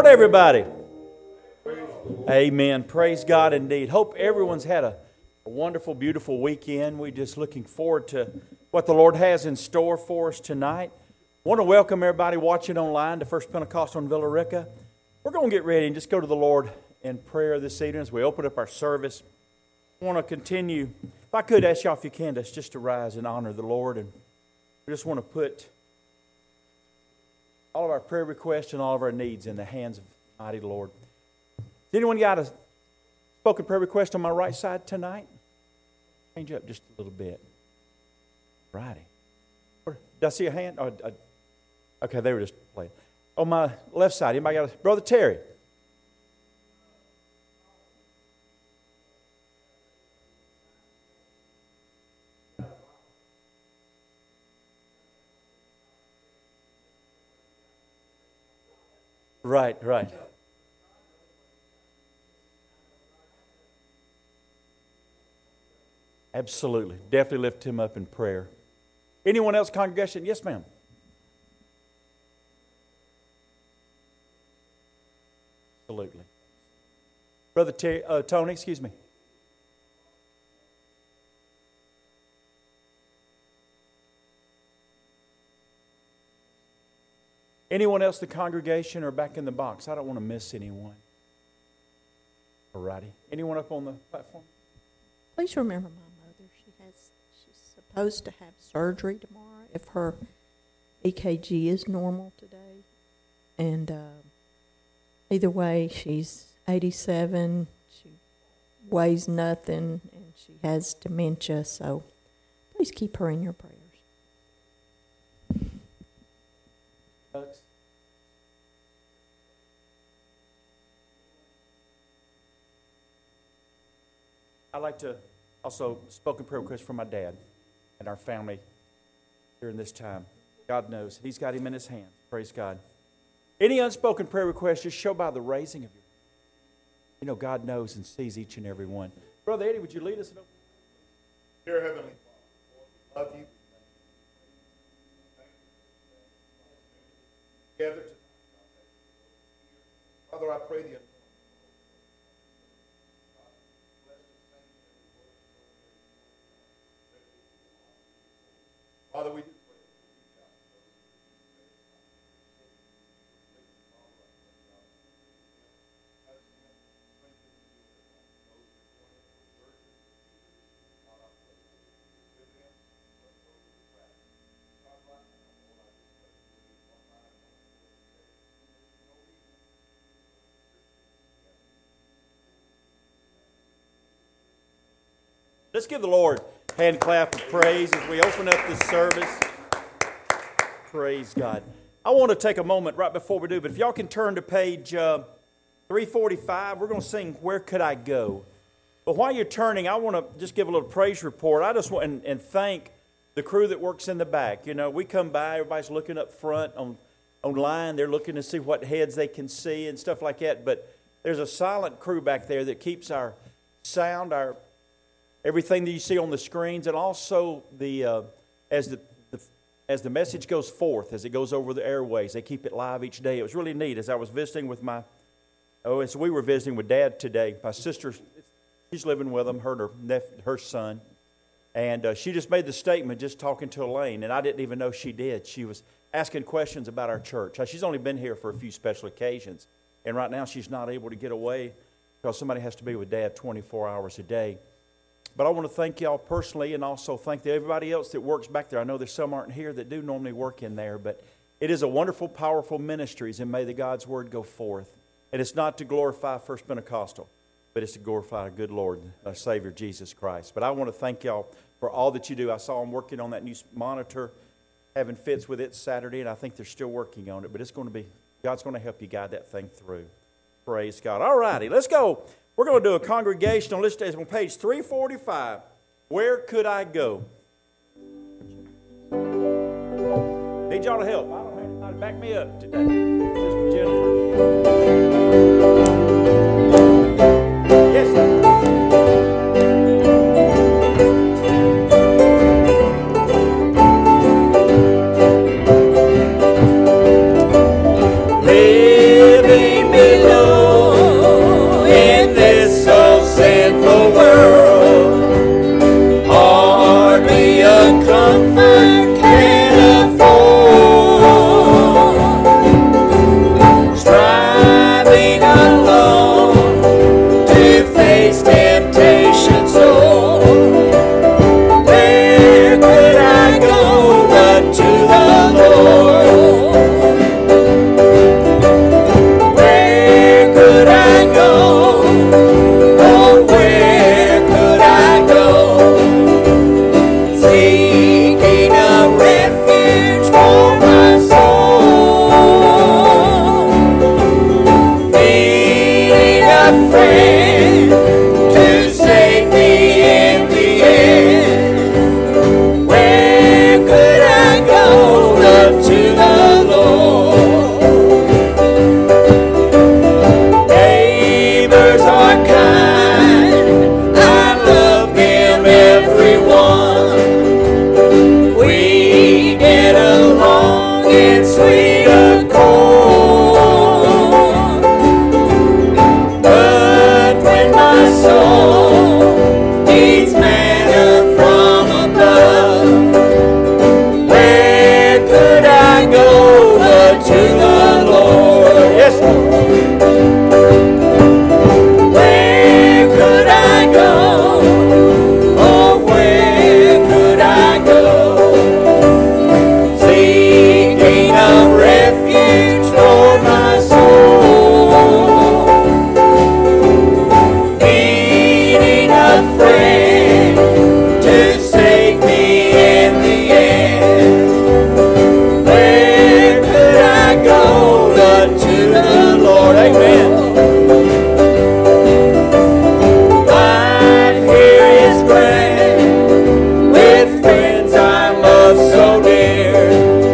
everybody. Amen. Praise God indeed. Hope everyone's had a wonderful, beautiful weekend. We're just looking forward to what the Lord has in store for us tonight. I want to welcome everybody watching online to First Pentecostal in Villa Rica. We're going to get ready and just go to the Lord in prayer this evening as we open up our service. I want to continue. If I could ask y'all, if you can, just to rise and honor the Lord. And we just want to put all of our prayer requests and all of our needs in the hands of the mighty Lord. Has anyone got a spoken prayer request on my right side tonight? Change up just a little bit. Righty. Did I see a hand? Okay, they were just playing. On my left side, anybody got a... Brother Terry. Right. Absolutely. Definitely lift him up in prayer. Anyone else, congregation? Yes, ma'am. Absolutely. Brother Tony, excuse me. Anyone else in the congregation or back in the box? I don't want to miss anyone. All righty. Anyone up on the platform? Please remember my mother. She's supposed to have surgery tomorrow if her EKG is normal today. And either way, she's 87. She weighs nothing, and she has dementia. So please keep her in your prayers. I'd like to also spoken prayer request for my dad and our family during this time. God knows. He's got him in his hands. Praise God. Any unspoken prayer request, just show by the raising of your hand. You know, God knows and sees each and every one. Brother Eddie, would you lead us in open? Dear Heavenly Father, love you. Together tonight, Father, I pray the Father, we do pray. Let's give the Lord a hand clap of praise as we open up this service. Praise God. I want to take a moment right before we do, but if y'all can turn to page 345, we're going to sing Where Could I Go? But while you're turning, I want to just give a little praise report. I just want and thank the crew that works in the back. You know, we come by, everybody's looking up front online. They're looking to see what heads they can see and stuff like that. But there's a silent crew back there that keeps our sound, our everything that you see on the screens, and also as the message goes forth, as it goes over the airways, they keep it live each day. It was really neat. As I was visiting with we were visiting with Dad today. My sister, she's living with him, her son, and she just made the statement, just talking to Elaine, and I didn't even know she did. She was asking questions about our church. She's only been here for a few special occasions, and right now she's not able to get away because somebody has to be with Dad 24 hours a day. But I want to thank y'all personally and also thank everybody else that works back there. I know there's some aren't here that do normally work in there, but it is a wonderful, powerful ministries, and may the God's Word go forth. And it's not to glorify First Pentecostal, but it's to glorify our good Lord, our Savior, Jesus Christ. But I want to thank y'all for all that you do. I saw them working on that new monitor, having fits with it Saturday, and I think they're still working on it. But God's going to help you guide that thing through. Praise God. All righty, let's go. We're going to do a congregational list on page 345. Where could I go? Need y'all to help. I don't have anybody to back me up today. Sister Jennifer. Yes, sir. Living comfort can afford. Striving alone to face temptation sore. Where could I go but to the Lord? Where could I go? Oh, where could I go? Seeking a refuge for my soul. Needing a friend to save me in the end. Where could I go but to the Lord? Neighbors are kind, I love them everyone. We get along in sweet accord. But when my soul needs manna from above, where could I go but to the Lord? Yes, Lord. Where could I go? Oh, where could I go? Seeking a refuge for my soul. Needing a friend to save me in the end. Where could I go but to the Lord? Amen. Life here is grand with friends I love so dear.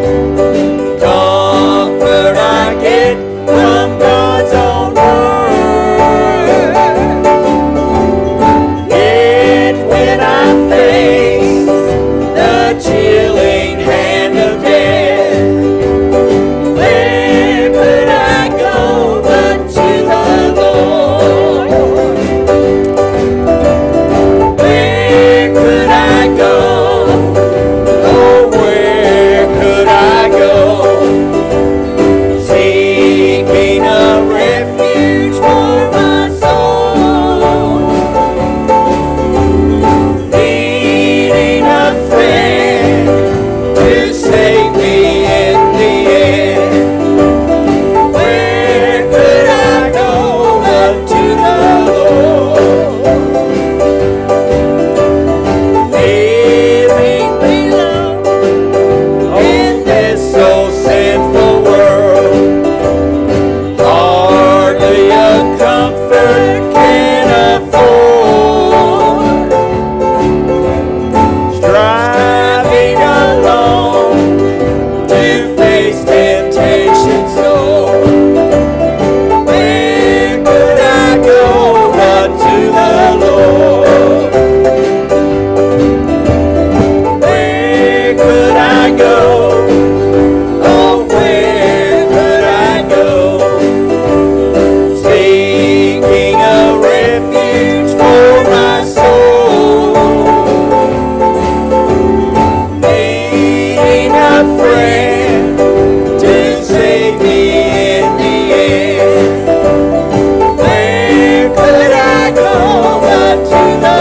Comfort I get from God's own word. Yet when I face the chilling hand of death, where could I go but to the Lord? Where could I go? Oh, where could I go? Seeking a refuge for my soul. Needing a friend to save me in the end. Where could I go but to the Lord? Living below in this so sinful world, hardly a comfort can afford. Striving alone to face temptation sore. Where could I go but to the Lord? Where could I go? Oh, where could I go? Seeking a refuge for my soul. Needing a friend to save me in the end. Where could I go but to the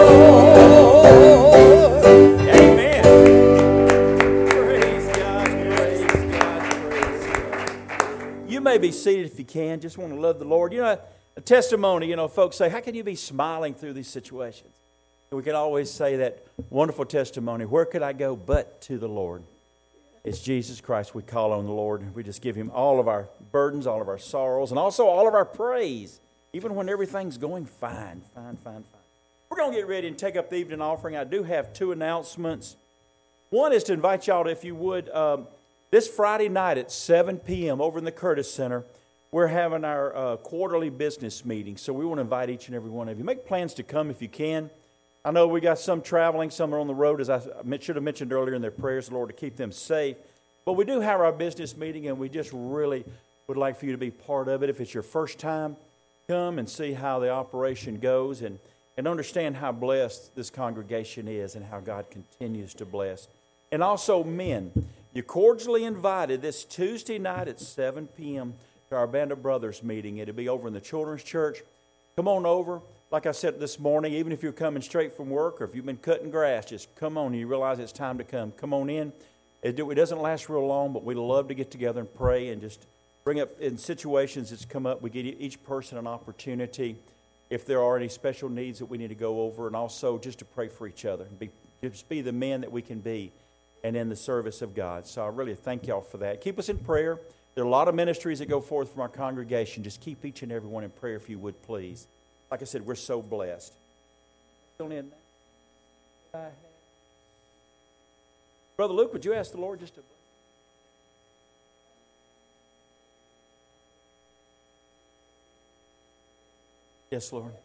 Lord? Amen. Praise God, praise God, praise God. You may be seated if you can. Just want to love the Lord. You know, a testimony, folks say, how can you be smiling through these situations? We can always say that wonderful testimony, where could I go but to the Lord? It's Jesus Christ. We call on the Lord. We just give Him all of our burdens, all of our sorrows, and also all of our praise, even when everything's going fine. We're going to get ready and take up the evening offering. I do have two announcements. One is to invite y'all, if you would, this Friday night at 7 p.m. over in the Curtis Center, we're having our quarterly business meeting. So we want to invite each and every one of you. Make plans to come if you can. I know we got some traveling, some are on the road, as I should have mentioned earlier in their prayers, Lord, to keep them safe. But we do have our business meeting, and we just really would like for you to be part of it. If it's your first time, come and see how the operation goes and understand how blessed this congregation is and how God continues to bless. And also, men, you're cordially invited this Tuesday night at 7 p.m. to our Band of Brothers meeting. It'll be over in the Children's Church. Come on over. Like I said this morning, even if you're coming straight from work or if you've been cutting grass, just come on. You realize it's time to come. Come on in. It doesn't last real long, but we love to get together and pray and just bring up in situations that's come up. We give each person an opportunity if there are any special needs that we need to go over, and also just to pray for each other and just be the men that we can be and in the service of God. So I really thank y'all for that. Keep us in prayer. There are a lot of ministries that go forth from our congregation. Just keep each and every one in prayer if you would, please. Like I said, we're so blessed. Brother Luke, would you ask the Lord just to... Yes, Lord.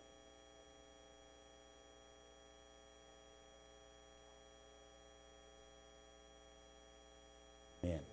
Amen.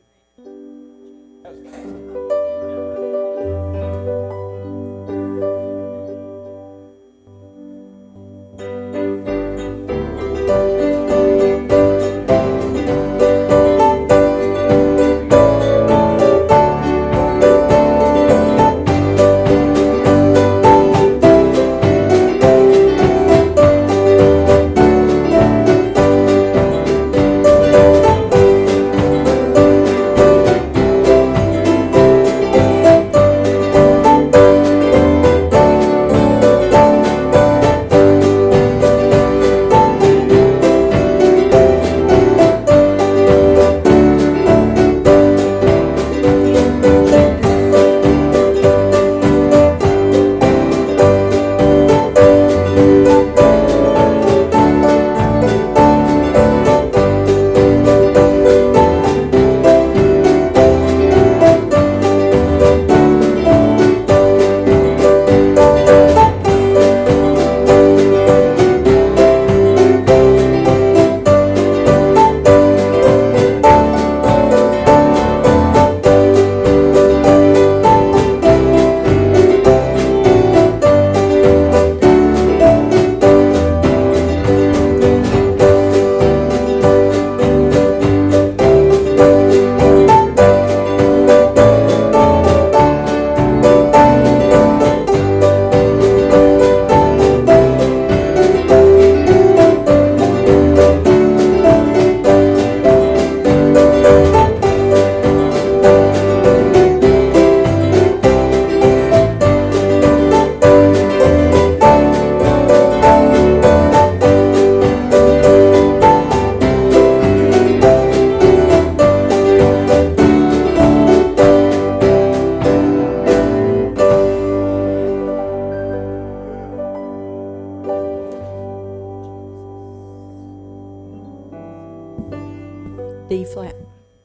D flat.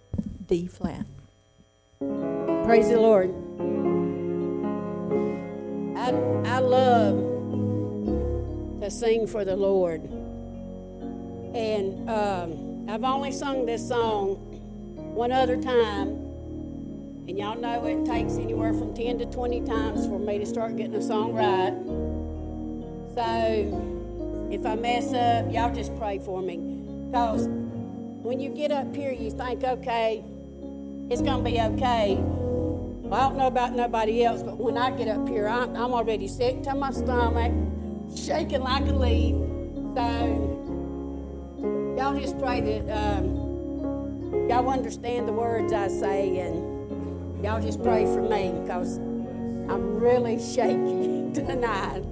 D flat. Praise the Lord. I love to sing for the Lord. And I've only sung this song one other time. And y'all know it takes anywhere from 10 to 20 times for me to start getting a song right. So if I mess up, y'all just pray for me. Because when you get up here, you think, okay, it's going to be okay. Well, I don't know about nobody else, but when I get up here, I'm already sick to my stomach, shaking like a leaf. So y'all just pray that y'all understand the words I say, and y'all just pray for me, because I'm really shaky tonight.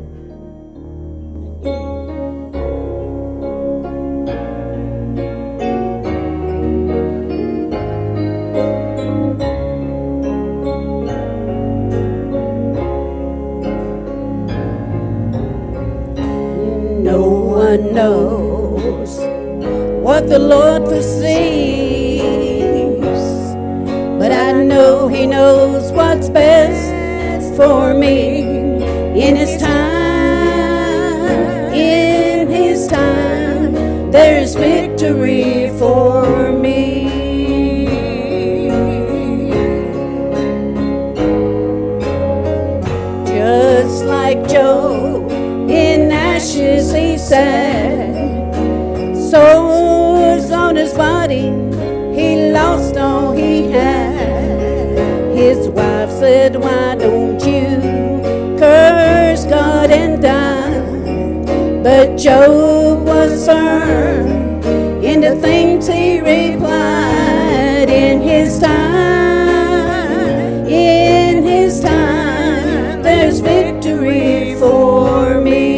No one knows what the Lord foresees, but I know He knows what's best for me in His time. In His time, there is victory for me. Just like Job, in ashes he sat, sores on his body, he lost all he had. His wife said, why don't you curse God and die? But Job was firm in the things he replied. In his time, there's victory for me.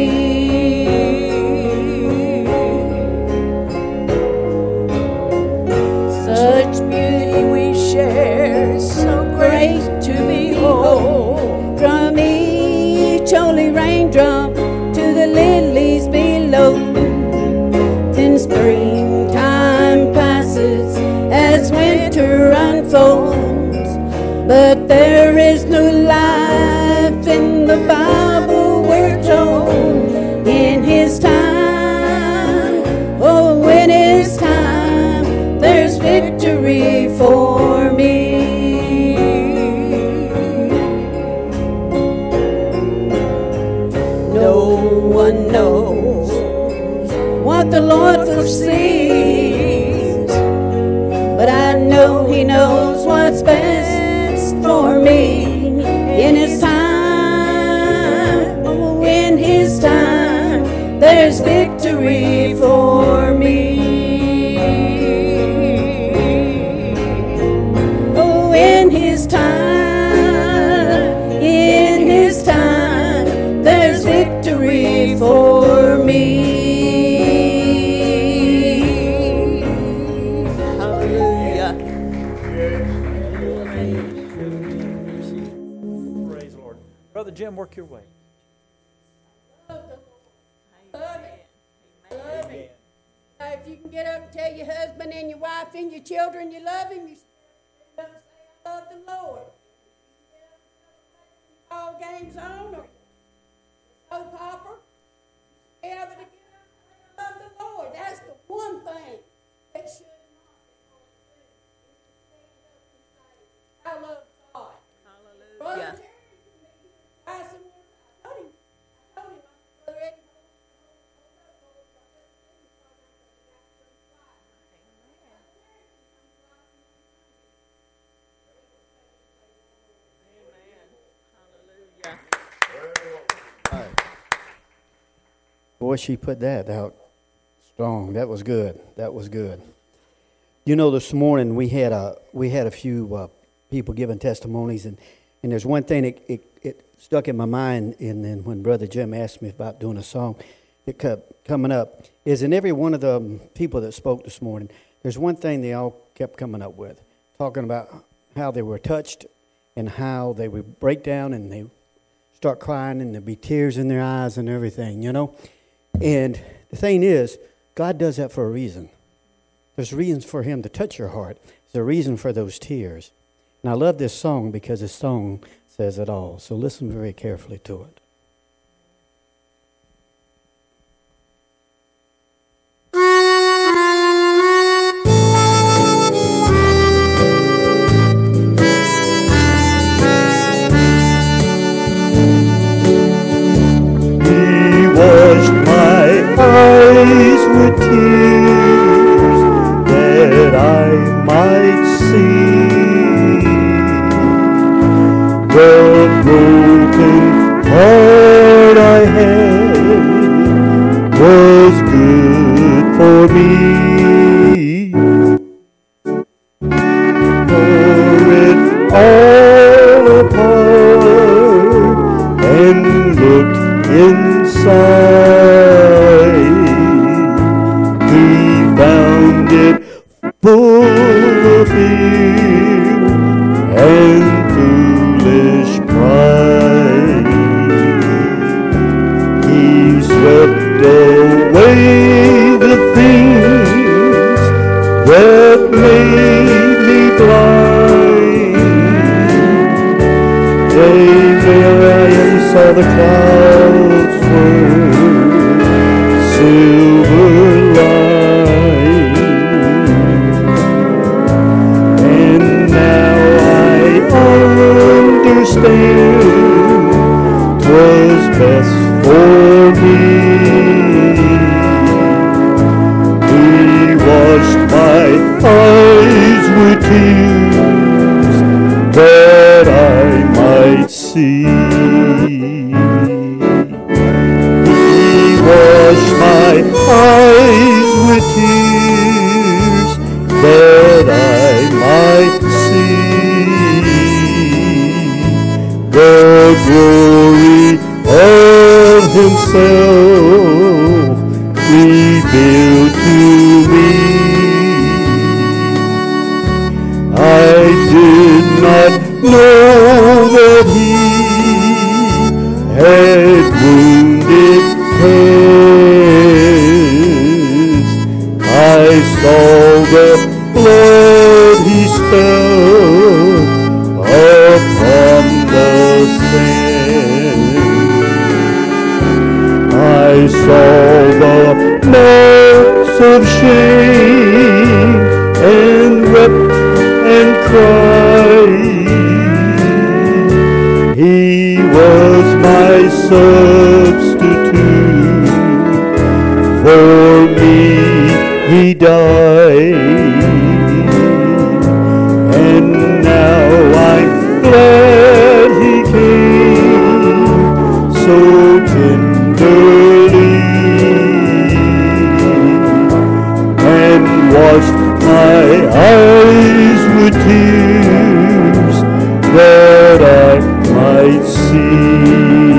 Such beauty we share, so great to behold. From each holy raindrop to the lilies below. Then springtime passes as winter unfolds. But there is no life in the Bible, we're told. In his time, oh, in his time, there's victory for me. No one knows what the Lord foresees, but I know he knows what's best for me. In his time, oh, in his time, there's victory for me. Oh, in his time, there's victory for me. Hallelujah. Praise the Lord. Brother Jim, work your way. If you can get up and tell your husband and your wife and your children you love him, you say, I love the Lord. All games on or soap opera, be able to get up and love the Lord. That's the one thing that should not be able to do. I love God. Hallelujah. Brother Terry, I told him, Brother Eddie, Boy, she put that out strong. That was good. That was good. You know, this morning we had a few people giving testimonies, and there's one thing it stuck in my mind. And then when Brother Jim asked me about doing a song, it kept coming up. Is in every one of the people that spoke this morning, there's one thing they all kept coming up with, talking about how they were touched and how they would break down and they start crying and there'd be tears in their eyes and everything, you know. And the thing is, God does that for a reason. There's reasons for him to touch your heart. There's a reason for those tears. And I love this song because this song says it all. So listen very carefully to it. Eyes with tears that I might see the broken heart I had was good for me. Tore it all apart and looked inside. Found it full of fear and foolish pride. He swept away the things that made me blind. There I saw the clouds were silver lined. Understand 'twas best for me. He washed my the blood he spilled upon the sand. I saw the marks of shame and wept and cried. He was my substitute. For me he died. And now I'm glad he came so tenderly and washed my eyes with tears that I might see,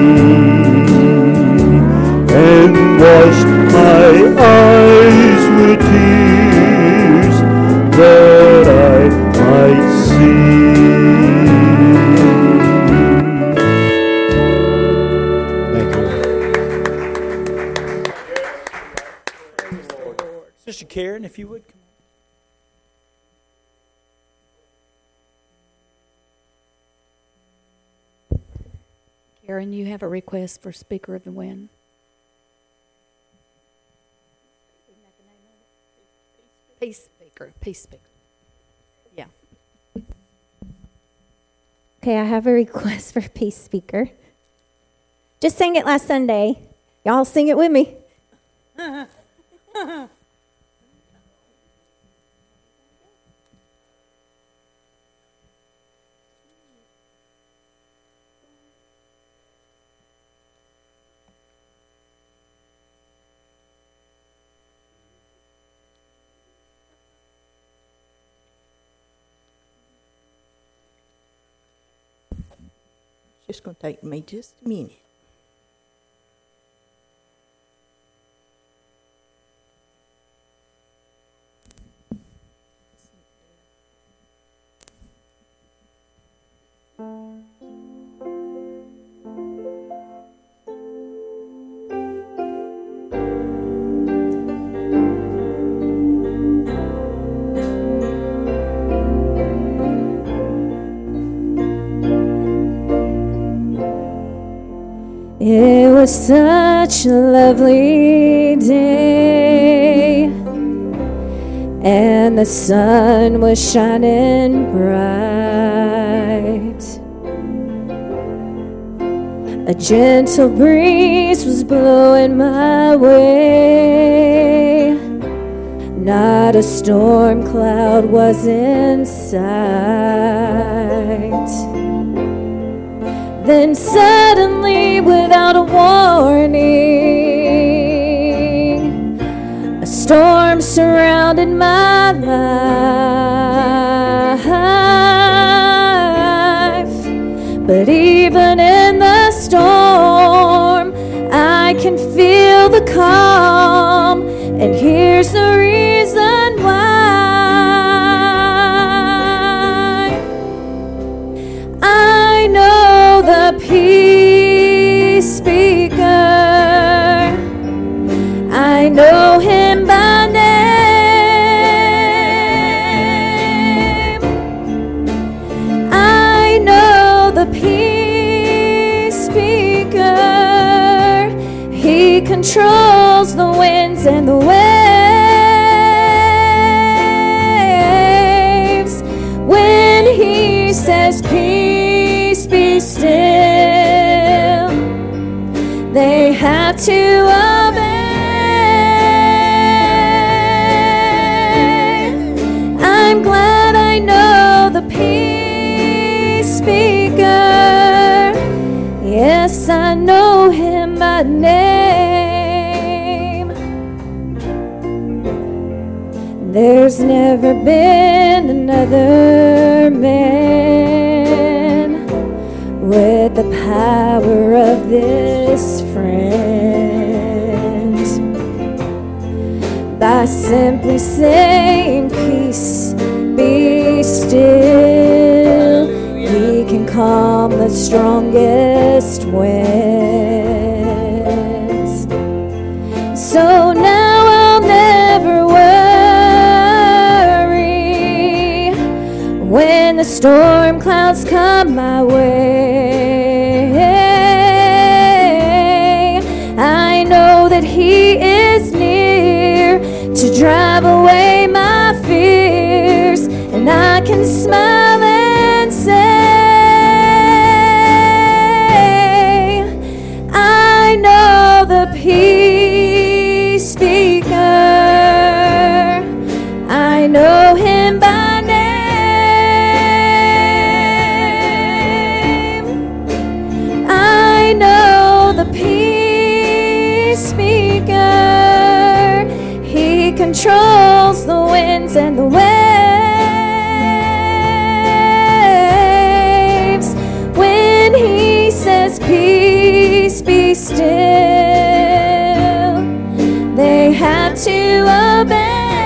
and washed my eyes with tears that I might see. Thank you. Sister Karen, if you would come. Karen, you have a request for Speaker of the Wind. Peace Speaker. Peace Speaker. Yeah. Okay, I have a request for Peace Speaker. Just sang it last Sunday. Y'all sing it with me. It's going to take me just a minute. It was such a lovely day, and the sun was shining bright. A gentle breeze was blowing my way. Not a storm cloud was in sight. Then suddenly, without a warning, a storm surrounded my life. But even in the storm, I can feel the calm, and here's the reason why. I know the peace speaker. I know him by name. I know the peace speaker. He controls the winds and the waves. When he says peace, be still, they have to obey. I'm glad I know the peace speaker. Yes, I know him by name. There's never been another man with the power of this friend. By simply saying peace, be still, he can calm the strongest winds. So now I'll never worry. when the storm clouds come my way. I know that He is near to drive away my fears, and I can smile and say, I know the peace speaker. I know Him by name. I know the peace speaker. He controls the winds and the waves. When He says peace, be still, they have to obey.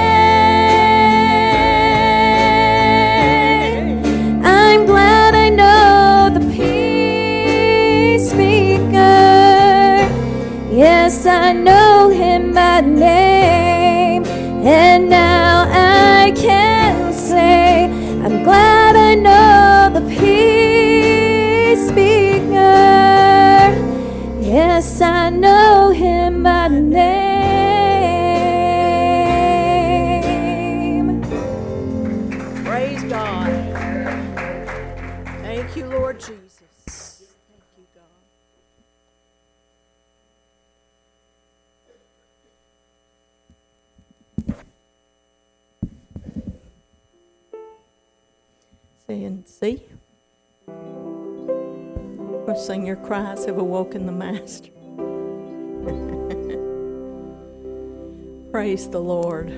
I'm glad I know the peace speaker. Yes, I know Him by name, and now I can say I'm glad I know the peace speaker. Yes, I know Him by name. Praise God. Thank you, Lord Jesus. Thank you, God. Saying, see? Or sing, your cries have awoken the Master. Praise the Lord.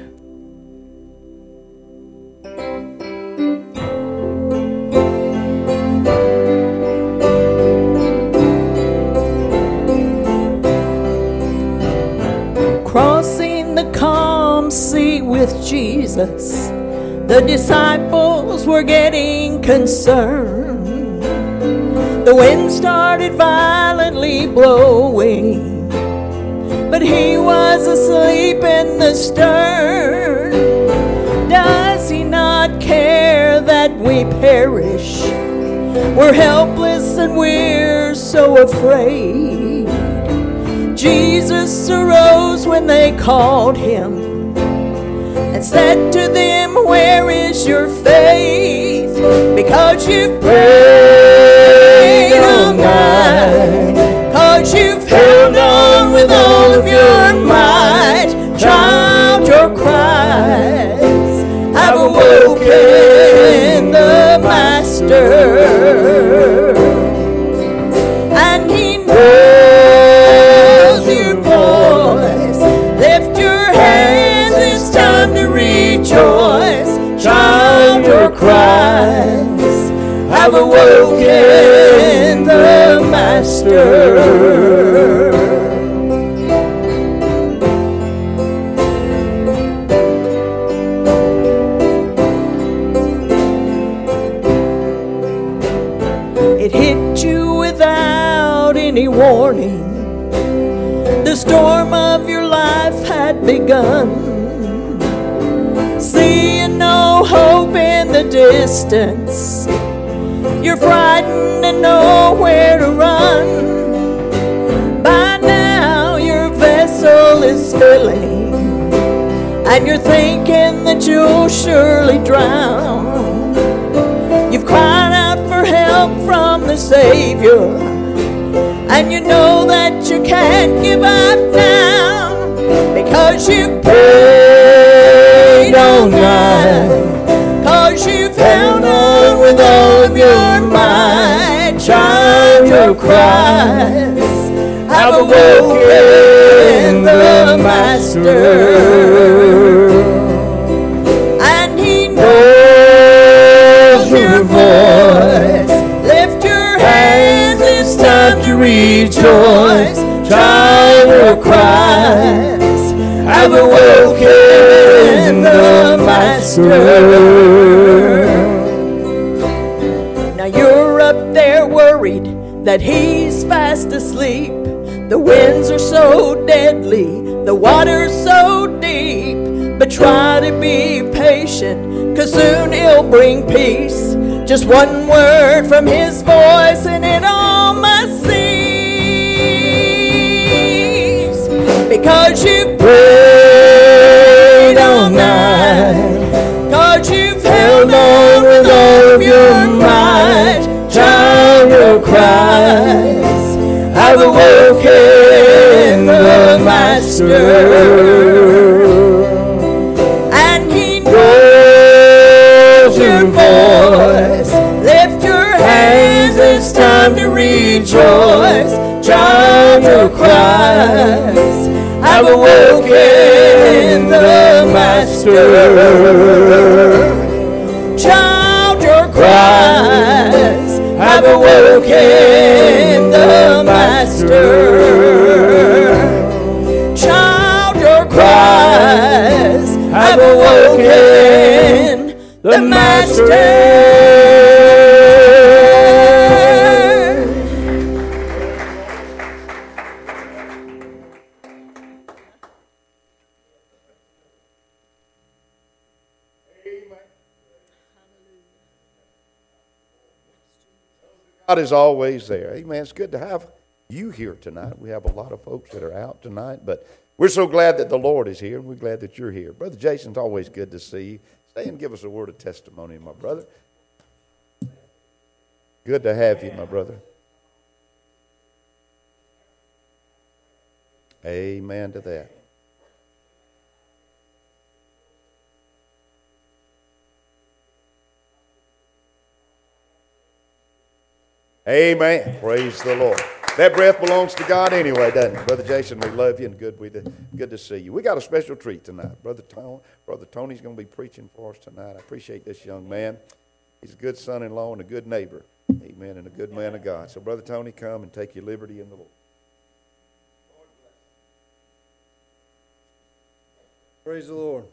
Crossing the calm sea with Jesus, the disciples were getting concerned. The wind started violently blowing, but He was asleep in the stern. Does He not care that we perish? We're helpless and we're so afraid. Jesus arose when they called Him and said to them, where is your faith? Because you've prayed all night, 'cause you've held on with all of your might. Child, your cries have awoken the Master, and He knows your voice. Lift your hands, it's time to rejoice. Child, your cries have awoken the Master. It hit you without any warning. The storm of your life had begun. Seeing no hope in the distance, you're frightened and nowhere to run. By now your vessel is filling, and you're thinking that you'll surely drown. You've cried out for help from the Savior, and you know that you can't give up now, because you prayed all night, 'cause you've held on with all of your might. Child, your cries have awoken the Master, and He knows your voice. Lift your hands, it's time to rejoice. Child, your cries have awoken the Master. Now you're up there worried that He's fast asleep. The winds are so deadly, the water's so deep. But try to be patient, 'cause soon He'll bring peace. Just one word from His voice and it all must cease. Because you prayed all night, 'cause you've held on with all of your might. Child, your cries have awoken the Master, and He knows your voice. Lift your hands, it's time to rejoice. Child, your cries have awoken the Master. Child, your cries have awoken the Master. Child, your cries have awoken the Master. God is always there. Amen. It's good to have you here tonight. We have a lot of folks that are out tonight, but we're so glad that the Lord is here, and we're glad that you're here. Brother Jason, it's always good to see you. Stay and give us a word of testimony, my brother. Good to have you, my brother. Amen to that. Amen. Praise the Lord. That breath belongs to God anyway, doesn't it? Brother Jason, we love you and good to see you. We got a special treat tonight. Brother Tony's going to be preaching for us tonight. I appreciate this young man. He's a good son-in-law and a good neighbor. Amen. And a good man of God. So, Brother Tony, come and take your liberty in the Lord. Praise the Lord.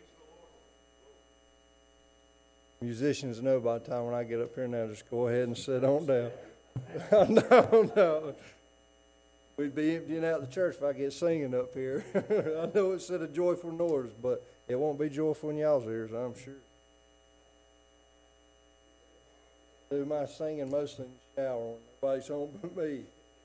Musicians know by the time when I get up here now, just go ahead and sit on down. No. We'd be emptying out the church if I get singing up here. I know it said a joyful noise, but it won't be joyful in y'all's ears, I'm sure. I do my singing mostly in the shower when nobody's home but me.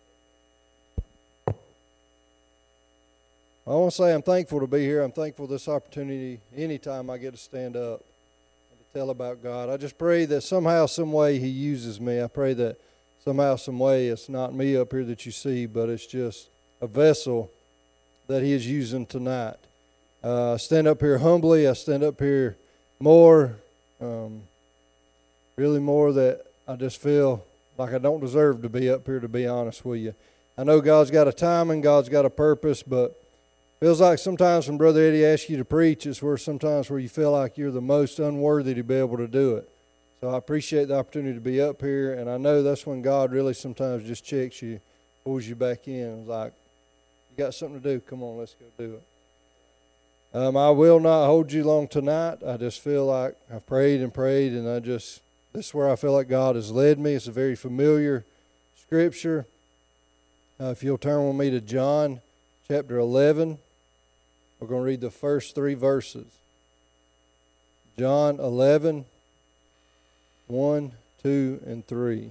I want to say I'm thankful to be here. I'm thankful for this opportunity anytime I get to stand up and to tell about God. I just pray that somehow, some way He uses me. I pray that somehow, some way it's not me up here that you see, but it's just a vessel that He is using tonight. I stand up here humbly. I stand up here more, really more that I just feel like I don't deserve to be up here, to be honest with you. I know God's got a timing, God's got a purpose, but feels like sometimes when Brother Eddie asks you to preach, it's where sometimes where you feel like you're the most unworthy to be able to do it. So I appreciate the opportunity to be up here, and I know that's when God really sometimes just checks you, pulls you back in. It's like, you got something to do, come on, let's go do it. I will not hold you long tonight. I just feel like I've prayed, and this is where I feel like God has led me. It's a very familiar scripture. If you'll turn with me to John chapter 11, we're going to read the first 3 verses. John 11, 1, 2, and 3.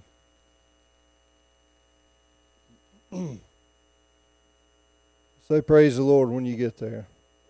Say praise the Lord when you get there.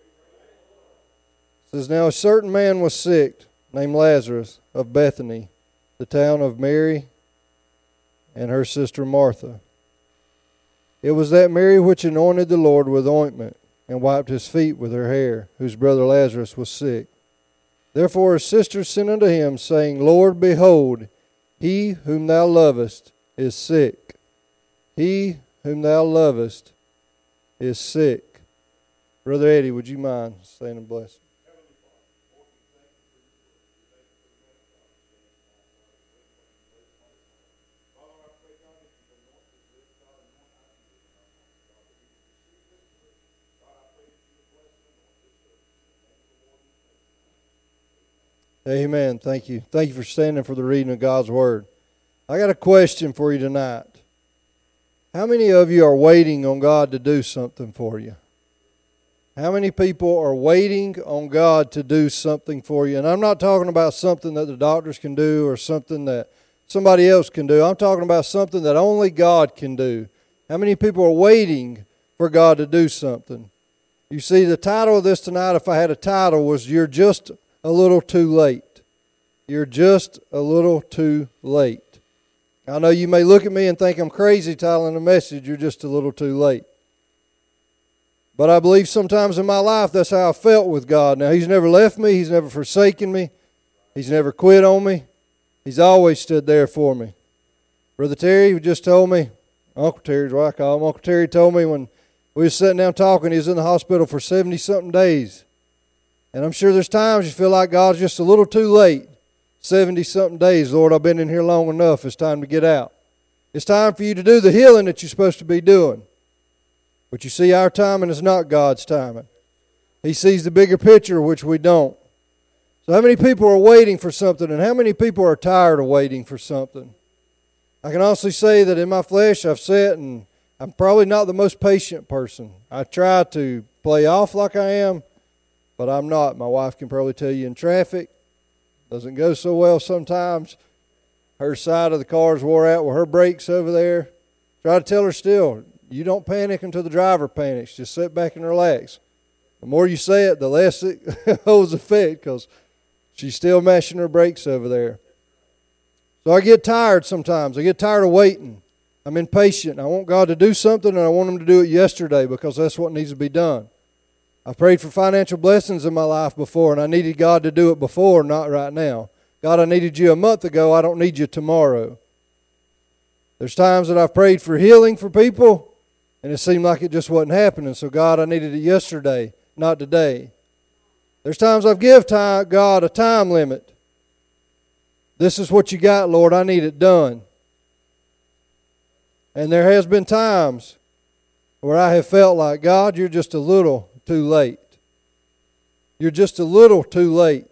It says, now a certain man was sick, named Lazarus, of Bethany, the town of Mary and her sister Martha. It was that Mary which anointed the Lord with ointment and wiped his feet with her hair, whose brother Lazarus was sick. Therefore his sister sent unto him, saying, Lord, behold, he whom thou lovest is sick. He whom thou lovest is sick. Brother Eddie, would you mind saying a blessing? Amen. Thank you. Thank you for standing for the reading of God's Word. I got a question for you tonight. How many of you are waiting on God to do something for you? How many people are waiting on God to do something for you? And I'm not talking about something that the doctors can do or something that somebody else can do. I'm talking about something that only God can do. How many people are waiting for God to do something? You see, the title of this tonight, if I had a title, was You're Just a Little Too Late. You're just a little too late. I know you may look at me and think I'm crazy titling a message, You're Just a Little Too Late. But I believe sometimes in my life that's how I felt with God. Now, He's never left me. He's never forsaken me. He's never quit on me. He's always stood there for me. Brother Terry just told me, Uncle Terry's what I call him. Uncle Terry told me when we were sitting down talking, he was in the hospital for 70-something days. And I'm sure there's times you feel like God's just a little too late. 70-something days. Lord, I've been in here long enough. It's time to get out. It's time for you to do the healing that you're supposed to be doing. But you see, our timing is not God's timing. He sees the bigger picture, which we don't. So how many people are waiting for something, and how many people are tired of waiting for something? I can honestly say that in my flesh I've sat, and I'm probably not the most patient person. I try to play off like I am, but I'm not. My wife can probably tell you in traffic, doesn't go so well sometimes. Her side of the car's wore out with her brakes over there. Try to tell her still, you don't panic until the driver panics. Just sit back and relax. The more you say it, the less it holds effect because she's still mashing her brakes over there. So I get tired sometimes. I get tired of waiting. I'm impatient. I want God to do something, and I want Him to do it yesterday because that's what needs to be done. I've prayed for financial blessings in my life before, and I needed God to do it before, not right now. God, I needed you a month ago. I don't need you tomorrow. There's times that I've prayed for healing for people, and it seemed like it just wasn't happening. So, God, I needed it yesterday, not today. There's times I've given God a time limit. This is what you got, Lord. I need it done. And there has been times where I have felt like, God, you're just a little too late. You're just a little too late.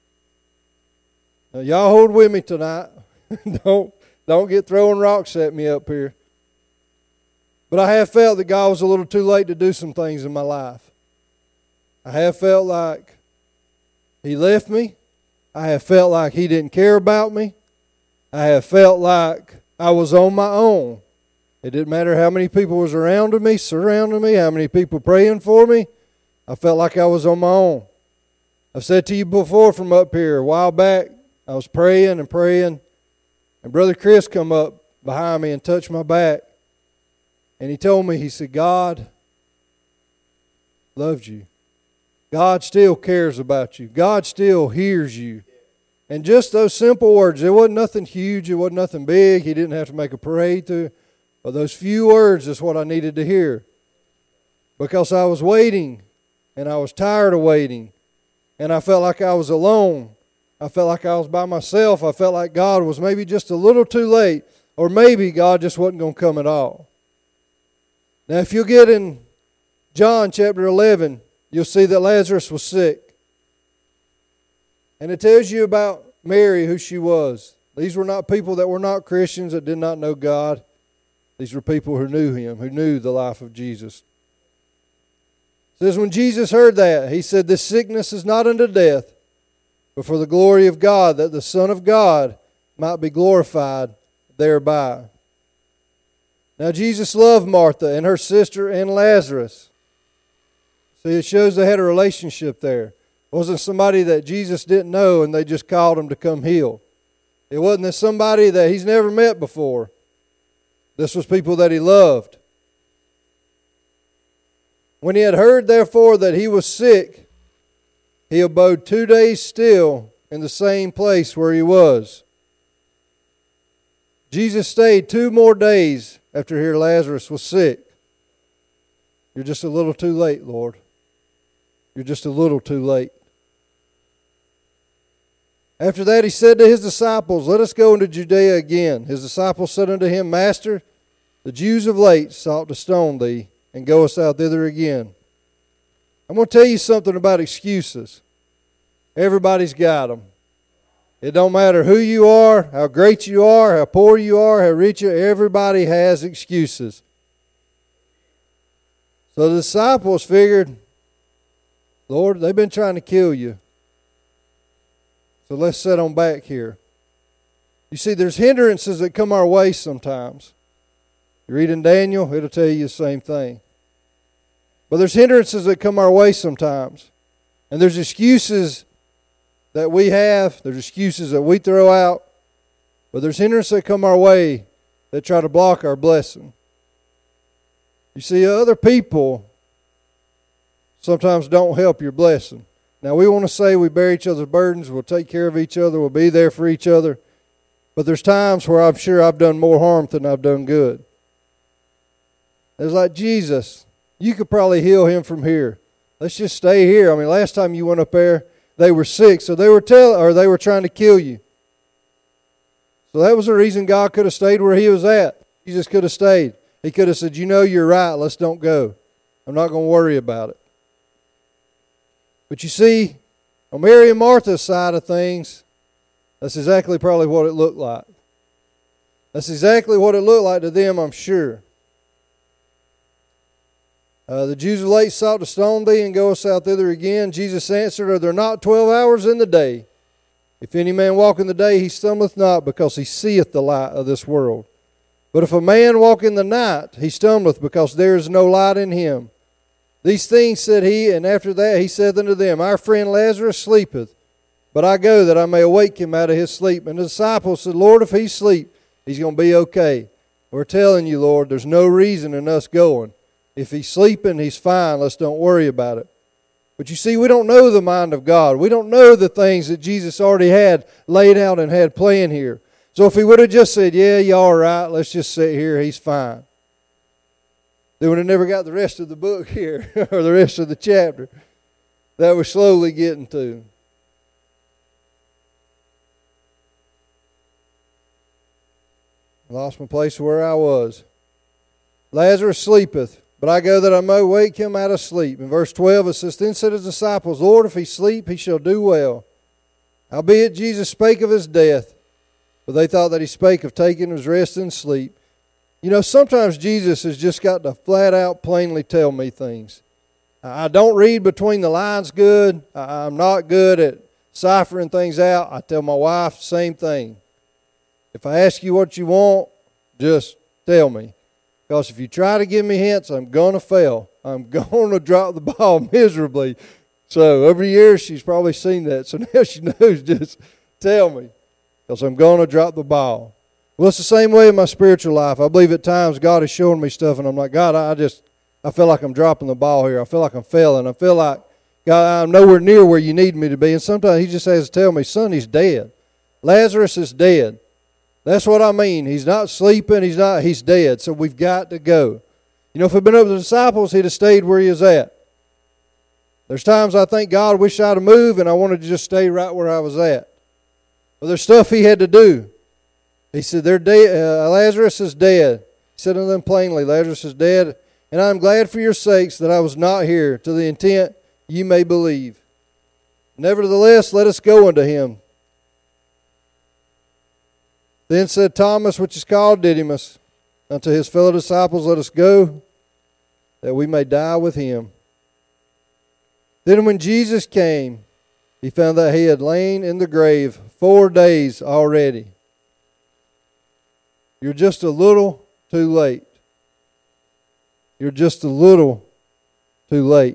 Now, y'all hold with me tonight. Don't get throwing rocks at me up here. But I have felt that God was a little too late to do some things in my life. I have felt like He left me. I have felt like He didn't care about me. I have felt like I was on my own. It didn't matter how many people was around me, surrounding me, how many people praying for me. I felt like I was on my own. I've said to you before from up here, a while back, I was praying, and Brother Chris come up behind me and touched my back. And he told me, he said, God loves you. God still cares about you. God still hears you. And just those simple words, there wasn't nothing huge, it wasn't nothing big. He didn't have to make a parade to. But those few words is what I needed to hear. Because I was waiting, and I was tired of waiting. And I felt like I was alone. I felt like I was by myself. I felt like God was maybe just a little too late. Or maybe God just wasn't going to come at all. Now, if you get in John chapter 11, you'll see that Lazarus was sick. And it tells you about Mary, who she was. These were not people that were not Christians, that did not know God. These were people who knew Him, who knew the life of Jesus. It says, when Jesus heard that, He said, this sickness is not unto death, but for the glory of God, that the Son of God might be glorified thereby. Now, Jesus loved Martha and her sister and Lazarus. See, it shows they had a relationship there. It wasn't somebody that Jesus didn't know and they just called him to come heal. It wasn't that somebody that He's never met before. This was people that He loved. When He had heard, therefore, that he was sick, He abode 2 days still in the same place where He was. Jesus stayed 2 more days after here Lazarus was sick. You're just a little too late, Lord. You're just a little too late. After that He said to His disciples, let us go into Judea again. His disciples said unto Him, Master, the Jews of late sought to stone Thee, and go us out thither again. I'm going to tell you something about excuses. Everybody's got them. It don't matter who you are, how great you are, how poor you are, how rich you are. Everybody has excuses. So the disciples figured, Lord, they've been trying to kill you. So let's set on back here. You see, there's hindrances that come our way sometimes. You read in Daniel, it'll tell you the same thing. But there's hindrances that come our way sometimes. And there's excuses that we have. There's excuses that we throw out. But there's hindrances that come our way that try to block our blessing. You see, other people sometimes don't help your blessing. Now, we want to say we bear each other's burdens, we'll take care of each other, we'll be there for each other. But there's times where I'm sure I've done more harm than I've done good. It's like Jesus. You could probably heal him from here. Let's just stay here. I mean, last time you went up there, they were sick, so they were trying to kill you. So that was the reason God could have stayed where he was at. Jesus could have stayed. He could have said, you know, you're right, let's don't go. I'm not going to worry about it. But you see, on Mary and Martha's side of things, that's exactly probably what it looked like. That's exactly what it looked like to them, I'm sure. The Jews of late sought to stone thee, and goest out thither again. Jesus answered, are there not 12 hours in the day? If any man walk in the day, he stumbleth not, because he seeth the light of this world. But if a man walk in the night, he stumbleth, because there is no light in him. These things said he, and after that he said unto them, our friend Lazarus sleepeth, but I go that I may awake him out of his sleep. And the disciples said, Lord, if he sleep, he's going to be okay. We're telling you, Lord, there's no reason in us going. If he's sleeping, he's fine. Let's don't worry about it. But you see, we don't know the mind of God. We don't know the things that Jesus already had laid out and had planned here. So if he would have just said, yeah, you all right, let's just sit here, he's fine. They would have never got the rest of the book here, or the rest of the chapter that we're slowly getting to. I lost my place where I was. Lazarus sleepeth, but I go that I may wake him out of sleep. In verse 12 it says, then said his disciples, Lord, if he sleep, he shall do well. Howbeit Jesus spake of his death, but they thought that he spake of taking his rest and sleep. You know, sometimes Jesus has just got to flat out plainly tell me things. I don't read between the lines good. I'm not good at ciphering things out. I tell my wife the same thing. If I ask you what you want, just tell me. Because if you try to give me hints, I'm going to fail. I'm going to drop the ball miserably. So over the years, she's probably seen that. So now she knows, just tell me. Because I'm going to drop the ball. Well, it's the same way in my spiritual life. I believe at times God is showing me stuff, and I'm like, God, I feel like I'm dropping the ball here. I feel like I'm failing. I feel like, God, I'm nowhere near where you need me to be. And sometimes he just has to tell me, son, he's dead. Lazarus is dead. That's what I mean. He's not sleeping. He's dead. So we've got to go. You know, if it had been up to the disciples, he'd have stayed where he was at. There's times I think, God, I wish I'd have moved, and I wanted to just stay right where I was at. But there's stuff he had to do. He said, they're dead. Lazarus is dead. He said unto them plainly, Lazarus is dead, and I am glad for your sakes that I was not here, to the intent you may believe. Nevertheless, let us go unto him. Then said Thomas, which is called Didymus, unto his fellow disciples, let us go, that we may die with him. Then when Jesus came, he found that he had lain in the grave 4 days already. You're just a little too late. You're just a little too late.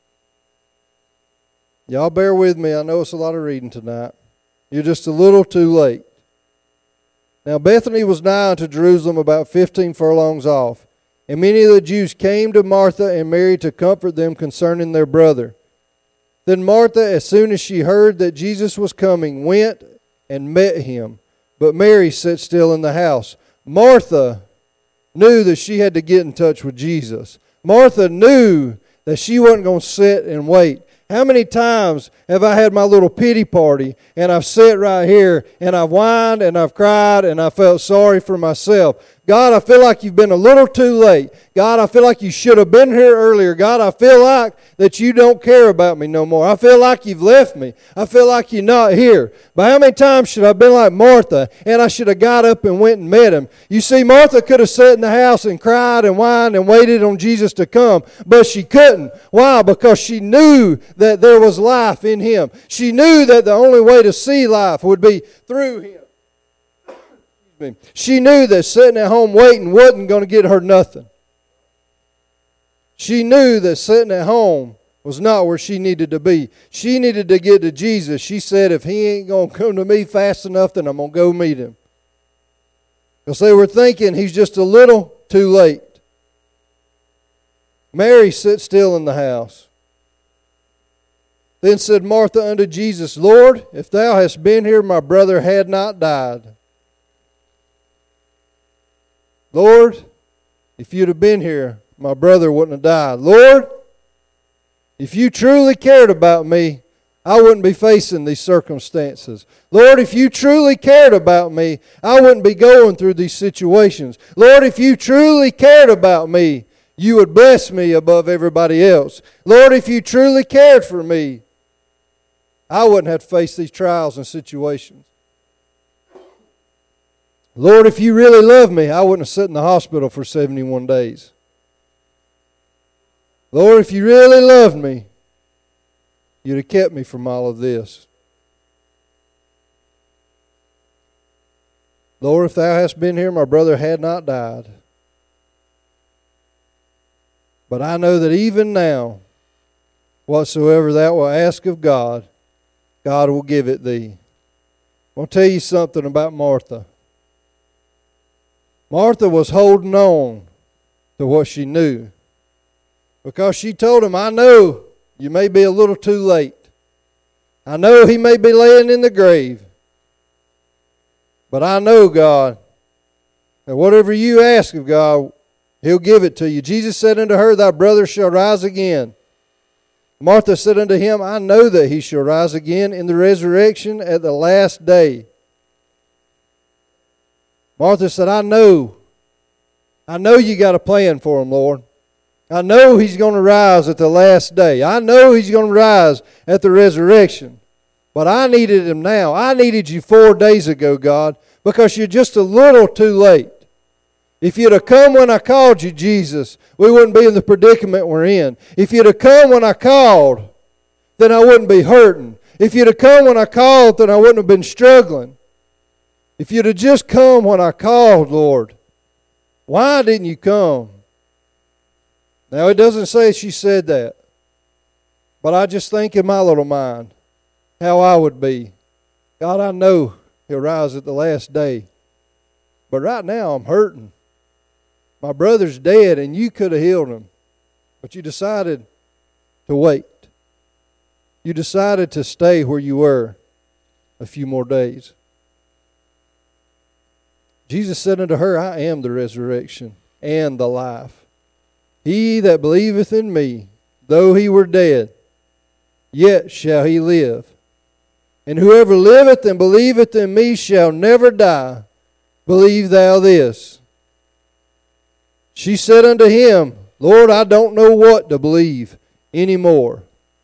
Y'all bear with me. I know it's a lot of reading tonight. You're just a little too late. Now Bethany was nigh unto Jerusalem, about 15 furlongs off. And many of the Jews came to Martha and Mary to comfort them concerning their brother. Then Martha, as soon as she heard that Jesus was coming, went and met him. But Mary sat still in the house. Martha knew that she had to get in touch with Jesus. Martha knew that she wasn't going to sit and wait. How many times have I had my little pity party and I've sat right here and I've whined and I've cried and I felt sorry for myself? God, I feel like you've been a little too late. God, I feel like you should have been here earlier. God, I feel like that you don't care about me no more. I feel like you've left me. I feel like you're not here. But how many times should I have been like Martha and I should have got up and went and met him? You see, Martha could have sat in the house and cried and whined and waited on Jesus to come, but she couldn't. Why? Because she knew that there was life in him. She knew that the only way to see life would be through him. She knew that sitting at home waiting wasn't going to get her nothing. She knew that sitting at home was not where she needed to be. She needed to get to Jesus. She said, if he ain't going to come to me fast enough, then I'm going to go meet him. Because they were thinking he's just a little too late. Mary sat still in the house. Then said Martha unto Jesus, Lord, if thou hadst been here, my brother had not died. Lord, if you'd have been here, my brother wouldn't have died. Lord, if you truly cared about me, I wouldn't be facing these circumstances. Lord, if you truly cared about me, I wouldn't be going through these situations. Lord, if you truly cared about me, you would bless me above everybody else. Lord, if you truly cared for me, I wouldn't have to face these trials and situations. Lord, if you really loved me, I wouldn't have sat in the hospital for 71 days. Lord, if you really loved me, you'd have kept me from all of this. Lord, if thou hadst been here, my brother had not died. But I know that even now, whatsoever thou wilt ask of God, God will give it thee. I'm going to tell you something about Martha. Martha was holding on to what she knew. Because she told him, I know you may be a little too late. I know he may be laying in the grave. But I know, God, that whatever you ask of God, he'll give it to you. Jesus said unto her, thy brother shall rise again. Martha said unto him, I know that he shall rise again in the resurrection at the last day. Martha said, I know you got a plan for him, Lord. I know he's going to rise at the last day. I know he's going to rise at the resurrection. But I needed him now. I needed you 4 days ago, God, because you're just a little too late. If you'd have come when I called you, Jesus, we wouldn't be in the predicament we're in. If you'd have come when I called, then I wouldn't be hurting. If you'd have come when I called, then I wouldn't have been struggling. If you'd have just come when I called, Lord, why didn't you come? Now, it doesn't say she said that. But I just think in my little mind how I would be. God, I know he'll rise at the last day. But right now I'm hurting. My brother's dead and you could have healed him. But you decided to wait. You decided to stay where you were a few more days. Jesus said unto her, I am the resurrection and the life. He that believeth in me, though he were dead, yet shall he live. And whoever liveth and believeth in me shall never die. Believe thou this. She said unto him, Lord, I don't know what to believe anymore.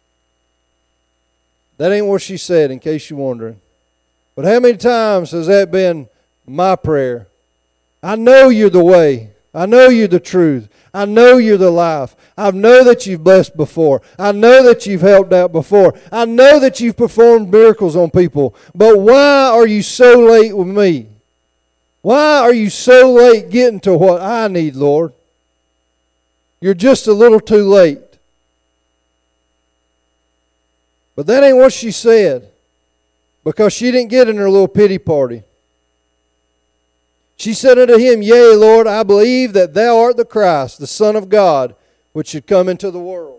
That ain't what she said, in case you're wondering. But how many times has that been my prayer? I know you're the way. I know you're the truth. I know you're the life. I know that you've blessed before. I know that you've helped out before. I know that you've performed miracles on people. But why are you so late with me? Why are you so late getting to what I need, Lord? You're just a little too late. But that ain't what she said, because she didn't get in her little pity party. She said unto him, Yea, Lord, I believe that thou art the Christ, the Son of God, which should come into the world.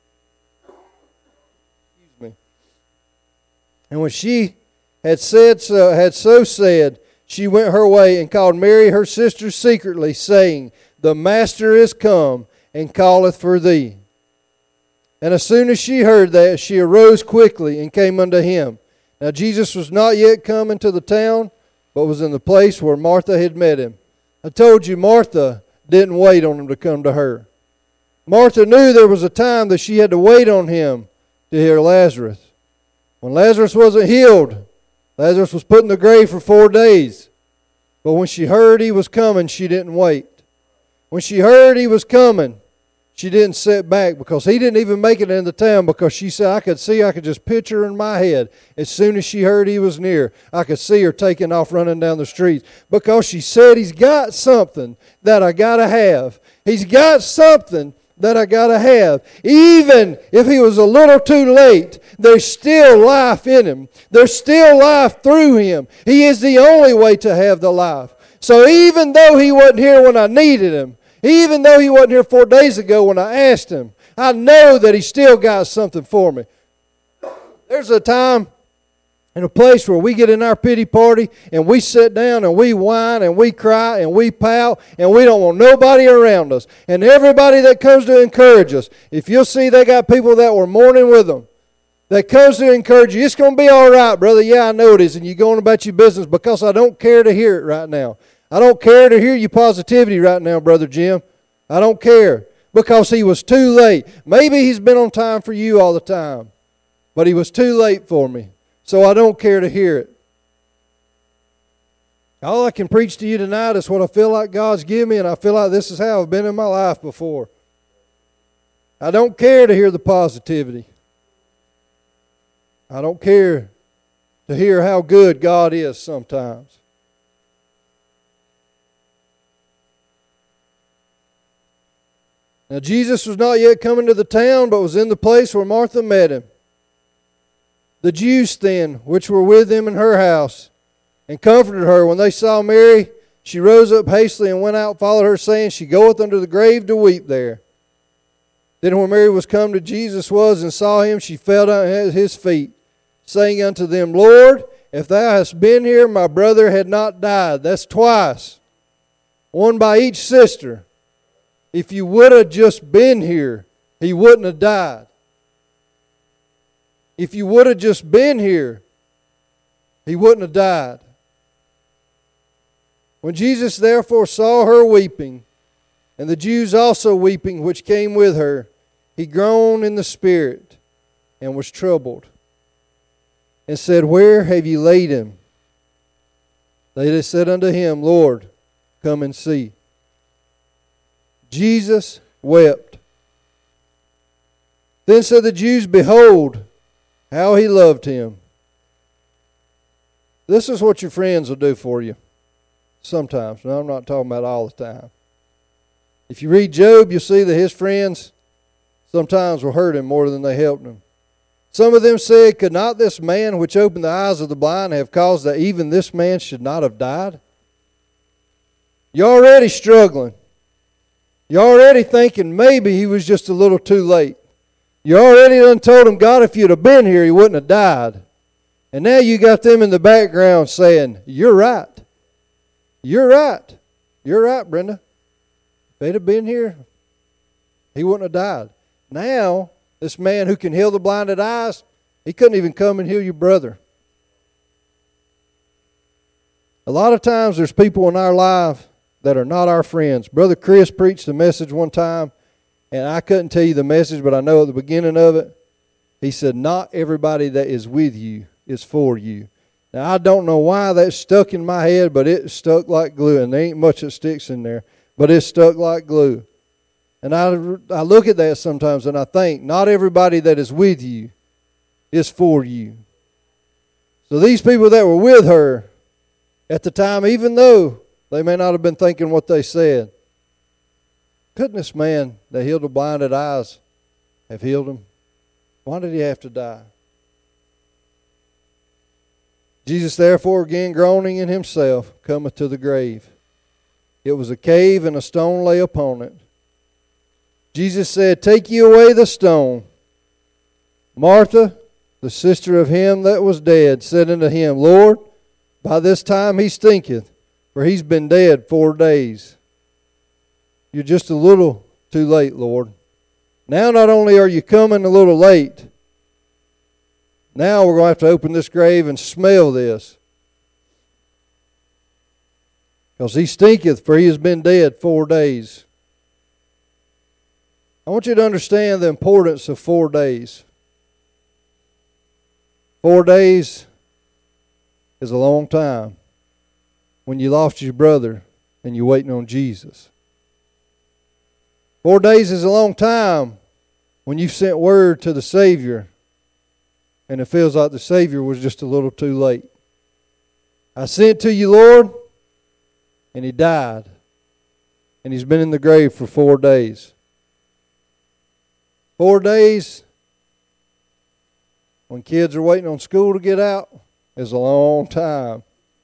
Excuse me. And when she had so said, she went her way and called Mary her sister secretly, saying, The Master is come, and calleth for thee. And as soon as she heard that, she arose quickly and came unto him. Now Jesus was not yet come into the town, but was in the place where Martha had met him. I told you Martha didn't wait on him to come to her. Martha knew there was a time that she had to wait on him to heal Lazarus. When Lazarus wasn't healed, Lazarus was put in the grave for 4 days. But when she heard he was coming, she didn't wait. When she heard he was coming, she didn't sit back, because he didn't even make it into town, because she said, I could just picture her in my head. As soon as she heard he was near, I could see her taking off running down the streets, because she said, he's got something that I got to have. He's got something that I got to have. Even if he was a little too late, there's still life in him. There's still life through him. He is the only way to have the life. So even though he wasn't here when I needed him, even though he wasn't here 4 days ago when I asked him, I know that he still got something for me. There's a time and a place where we get in our pity party and we sit down and we whine and we cry and we pout and we don't want nobody around us. And everybody that comes to encourage us, if you'll see they got people that were mourning with them, that comes to encourage you, it's going to be all right, brother. Yeah, I know it is. And you're going about your business, because I don't care to hear it right now. I don't care to hear your positivity right now, Brother Jim. I don't care, because he was too late. Maybe he's been on time for you all the time, but he was too late for me. So I don't care to hear it. All I can preach to you tonight is what I feel like God's given me, and I feel like this is how I've been in my life before. I don't care to hear the positivity. I don't care to hear how good God is sometimes. Now Jesus was not yet coming to the town, but was in the place where Martha met him. The Jews then, which were with him in her house, and comforted her. When they saw Mary, she rose up hastily and went out and followed her, saying, She goeth unto the grave to weep there. Then when Mary was come to Jesus and saw him, she fell down at his feet, saying unto them, Lord, if thou hadst been here, my brother had not died. That's twice. One by each sister. If you would have just been here, he wouldn't have died. If you would have just been here, he wouldn't have died. When Jesus therefore saw her weeping, and the Jews also weeping which came with her, he groaned in the spirit, and was troubled, and said, Where have ye laid him? They said unto him, Lord, come and see. Jesus wept. Then said the Jews, Behold, how he loved him. This is what your friends will do for you sometimes. No, I'm not talking about all the time. If you read Job, you'll see that his friends sometimes will hurt him more than they helped him. Some of them said, Could not this man which opened the eyes of the blind have caused that even this man should not have died? You're already struggling. You're already thinking maybe he was just a little too late. You already done told him, God, if you'd have been here, he wouldn't have died. And now you got them in the background saying, You're right. You're right. You're right, Brenda. If they'd have been here, he wouldn't have died. Now, this man who can heal the blinded eyes, he couldn't even come and heal your brother. A lot of times there's people in our life that are not our friends. Brother Chris preached a message one time, and I couldn't tell you the message, but I know at the beginning of it, he said, Not everybody that is with you is for you. Now, I don't know why that's stuck in my head, but it stuck like glue, and there ain't much that sticks in there, but it's stuck like glue. And I look at that sometimes and I think, not everybody that is with you is for you. So these people that were with her at the time, even though they may not have been thinking what they said, couldn't this man that healed the blinded eyes have healed him? Why did he have to die? Jesus therefore, again groaning in himself, cometh to the grave. It was a cave, and a stone lay upon it. Jesus said, Take ye away the stone. Martha, the sister of him that was dead, said unto him, Lord, by this time he stinketh, for he's been dead 4 days. You're just a little too late, Lord. Now not only are you coming a little late, now we're going to have to open this grave and smell this. because he stinketh, for he has been dead 4 days. I want you to understand the importance of 4 days. 4 days is a long time when you lost your brother and you're waiting on Jesus. 4 days is a long time when you've sent word to the Savior and it feels like the Savior was just a little too late. I sent to you, Lord, and he died. And he's been in the grave for 4 days. 4 days when kids are waiting on school to get out is a long time.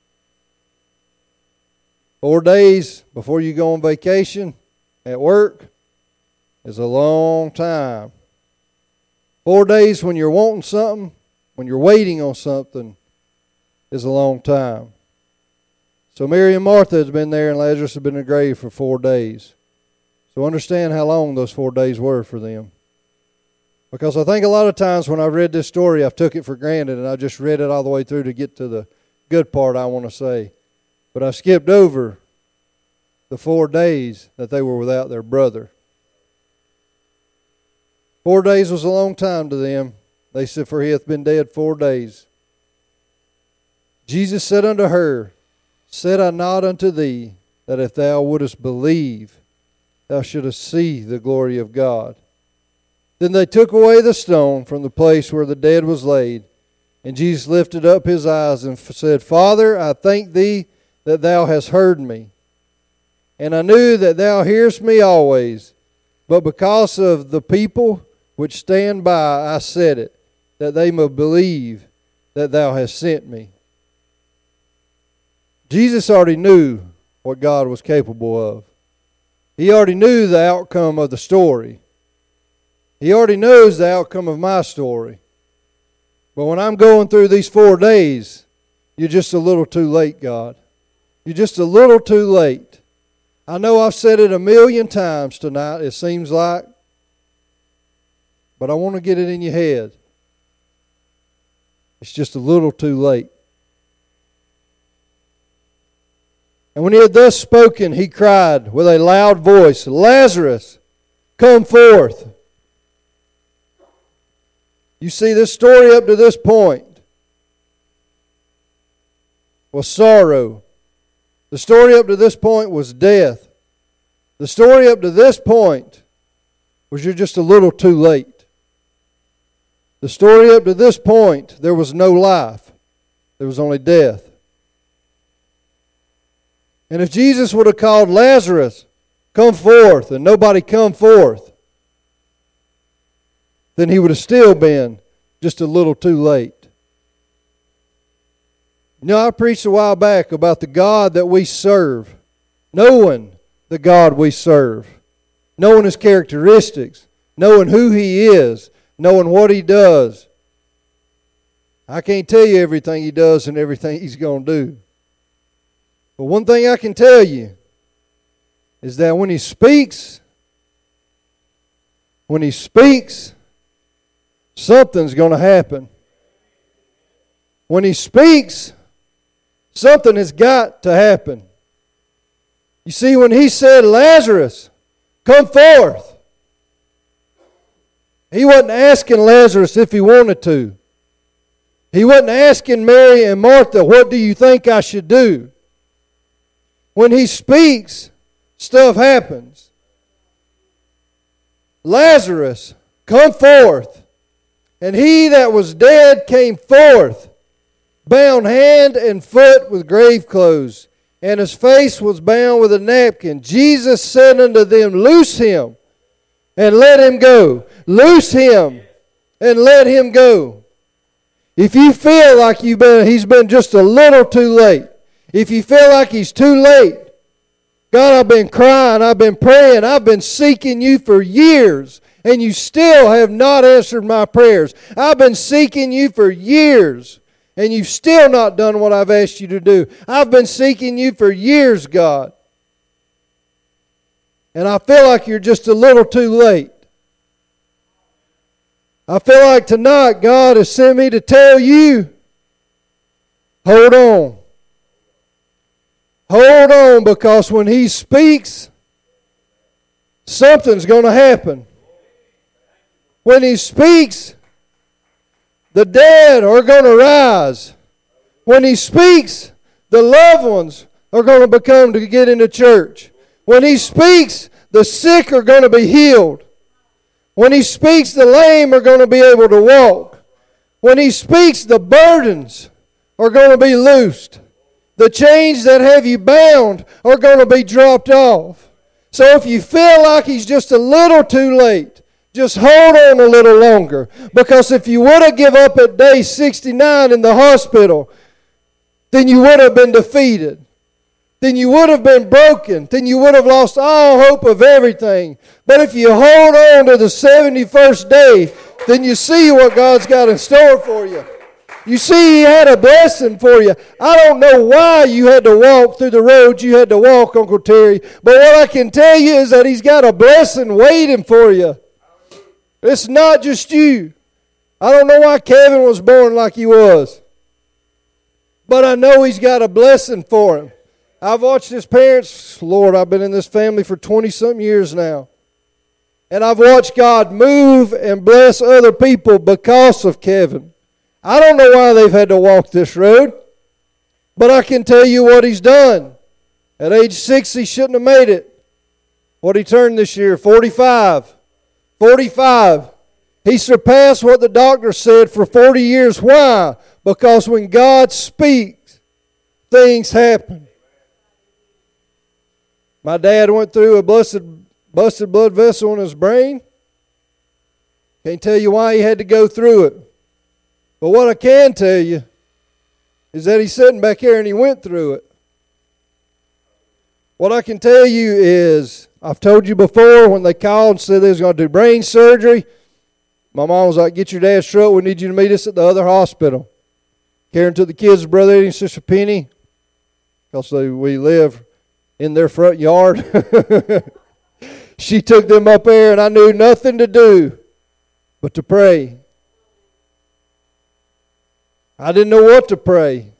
4 days before you go on vacation at work is a long time. 4 days when you're wanting something, when you're waiting on something, is a long time. So Mary and Martha has been there and Lazarus has been in the grave for 4 days. So understand how long those 4 days were for them. Because I think a lot of times when I've read this story, I've took it for granted and I just read it all the way through to get to the good part I want to say. But I skipped over the 4 days that they were without their brother. 4 days was a long time to them. They said, for he hath been dead 4 days. Jesus said unto her, said I not unto thee, that if thou wouldest believe, thou shouldest see the glory of God? Then they took away the stone from the place where the dead was laid. And Jesus lifted up his eyes and said, Father, I thank thee that thou hast heard me. And I knew that thou hearest me always. But because of the people which stand by, I said it, that they may believe that thou hast sent me. Jesus already knew what God was capable of. He already knew the outcome of the story. He already knows the outcome of my story. But when I'm going through these 4 days, you're just a little too late, God. You're just a little too late. I know I've said it 1,000,000 times tonight, it seems like. But I want to get it in your head. It's just a little too late. And when he had thus spoken, he cried with a loud voice, Lazarus, come forth. You see, this story up to this point was sorrow. The story up to this point was death. The story up to this point was you're just a little too late. The story up to this point, there was no life. There was only death. And if Jesus would have called Lazarus, come forth, and nobody come forth, then he would have still been just a little too late. You know, I preached a while back about the God that we serve, knowing the God we serve, knowing his characteristics, knowing who he is, knowing what he does. I can't tell you everything he does and everything he's going to do. But one thing I can tell you is that when he speaks, something's going to happen. When he speaks, something has got to happen. You see, when he said, Lazarus, come forth, he wasn't asking Lazarus if he wanted to. He wasn't asking Mary and Martha, what do you think I should do? When he speaks, stuff happens. Lazarus, come forth. And he that was dead came forth, bound hand and foot with grave clothes, and his face was bound with a napkin. Jesus said unto them, loose him and let him go. Loose him and let him go. If you feel like he's been just a little too late, if you feel like he's too late, God, I've been crying, I've been praying, I've been seeking you for years, and you still have not answered my prayers. I've been seeking you for years, and you've still not done what I've asked you to do. I've been seeking you for years, God. And I feel like you're just a little too late. I feel like tonight God has sent me to tell you, hold on. Hold on, because when He speaks, something's going to happen. When He speaks, the dead are going to rise. When He speaks, the loved ones are going to get into church. When He speaks, the sick are going to be healed. When He speaks, the lame are going to be able to walk. When He speaks, the burdens are going to be loosed. The chains that have you bound are going to be dropped off. So if you feel like He's just a little too late, just hold on a little longer. Because if you would have given up at day 69 in the hospital, then you would have been defeated. Then you would have been broken. Then you would have lost all hope of everything. But if you hold on to the 71st day, then you see what God's got in store for you. You see He had a blessing for you. I don't know why you had to walk through the roads you had to walk, Uncle Terry. But what I can tell you is that He's got a blessing waiting for you. It's not just you. I don't know why Kevin was born like he was. But I know He's got a blessing for him. I've watched his parents. Lord, I've been in this family for 20-something years now. And I've watched God move and bless other people because of Kevin. I don't know why they've had to walk this road. But I can tell you what he's done. At age 6, he shouldn't have made it. What he turned this year? 45. 45. He surpassed what the doctor said for 40 years. Why? Because when God speaks, things happen. My dad went through a busted blood vessel in his brain. Can't tell you why he had to go through it. But what I can tell you is that he's sitting back here and he went through it. What I can tell you is, I've told you before, when they called and said they was going to do brain surgery, my mom was like, get your dad's truck, we need you to meet us at the other hospital. Karen took the kids, Brother Eddie and Sister Penny, because we live in their front yard. She took them up there, and I knew nothing to do but to pray. I didn't know what to pray.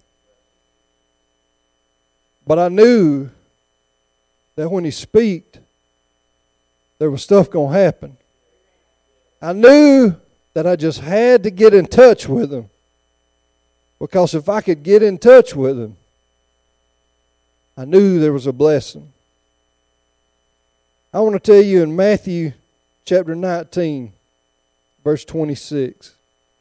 But I knew that when He speak, there was stuff going to happen. I knew that I just had to get in touch with Him. Because if I could get in touch with Him, I knew there was a blessing. I want to tell you in Matthew chapter 19, verse 26.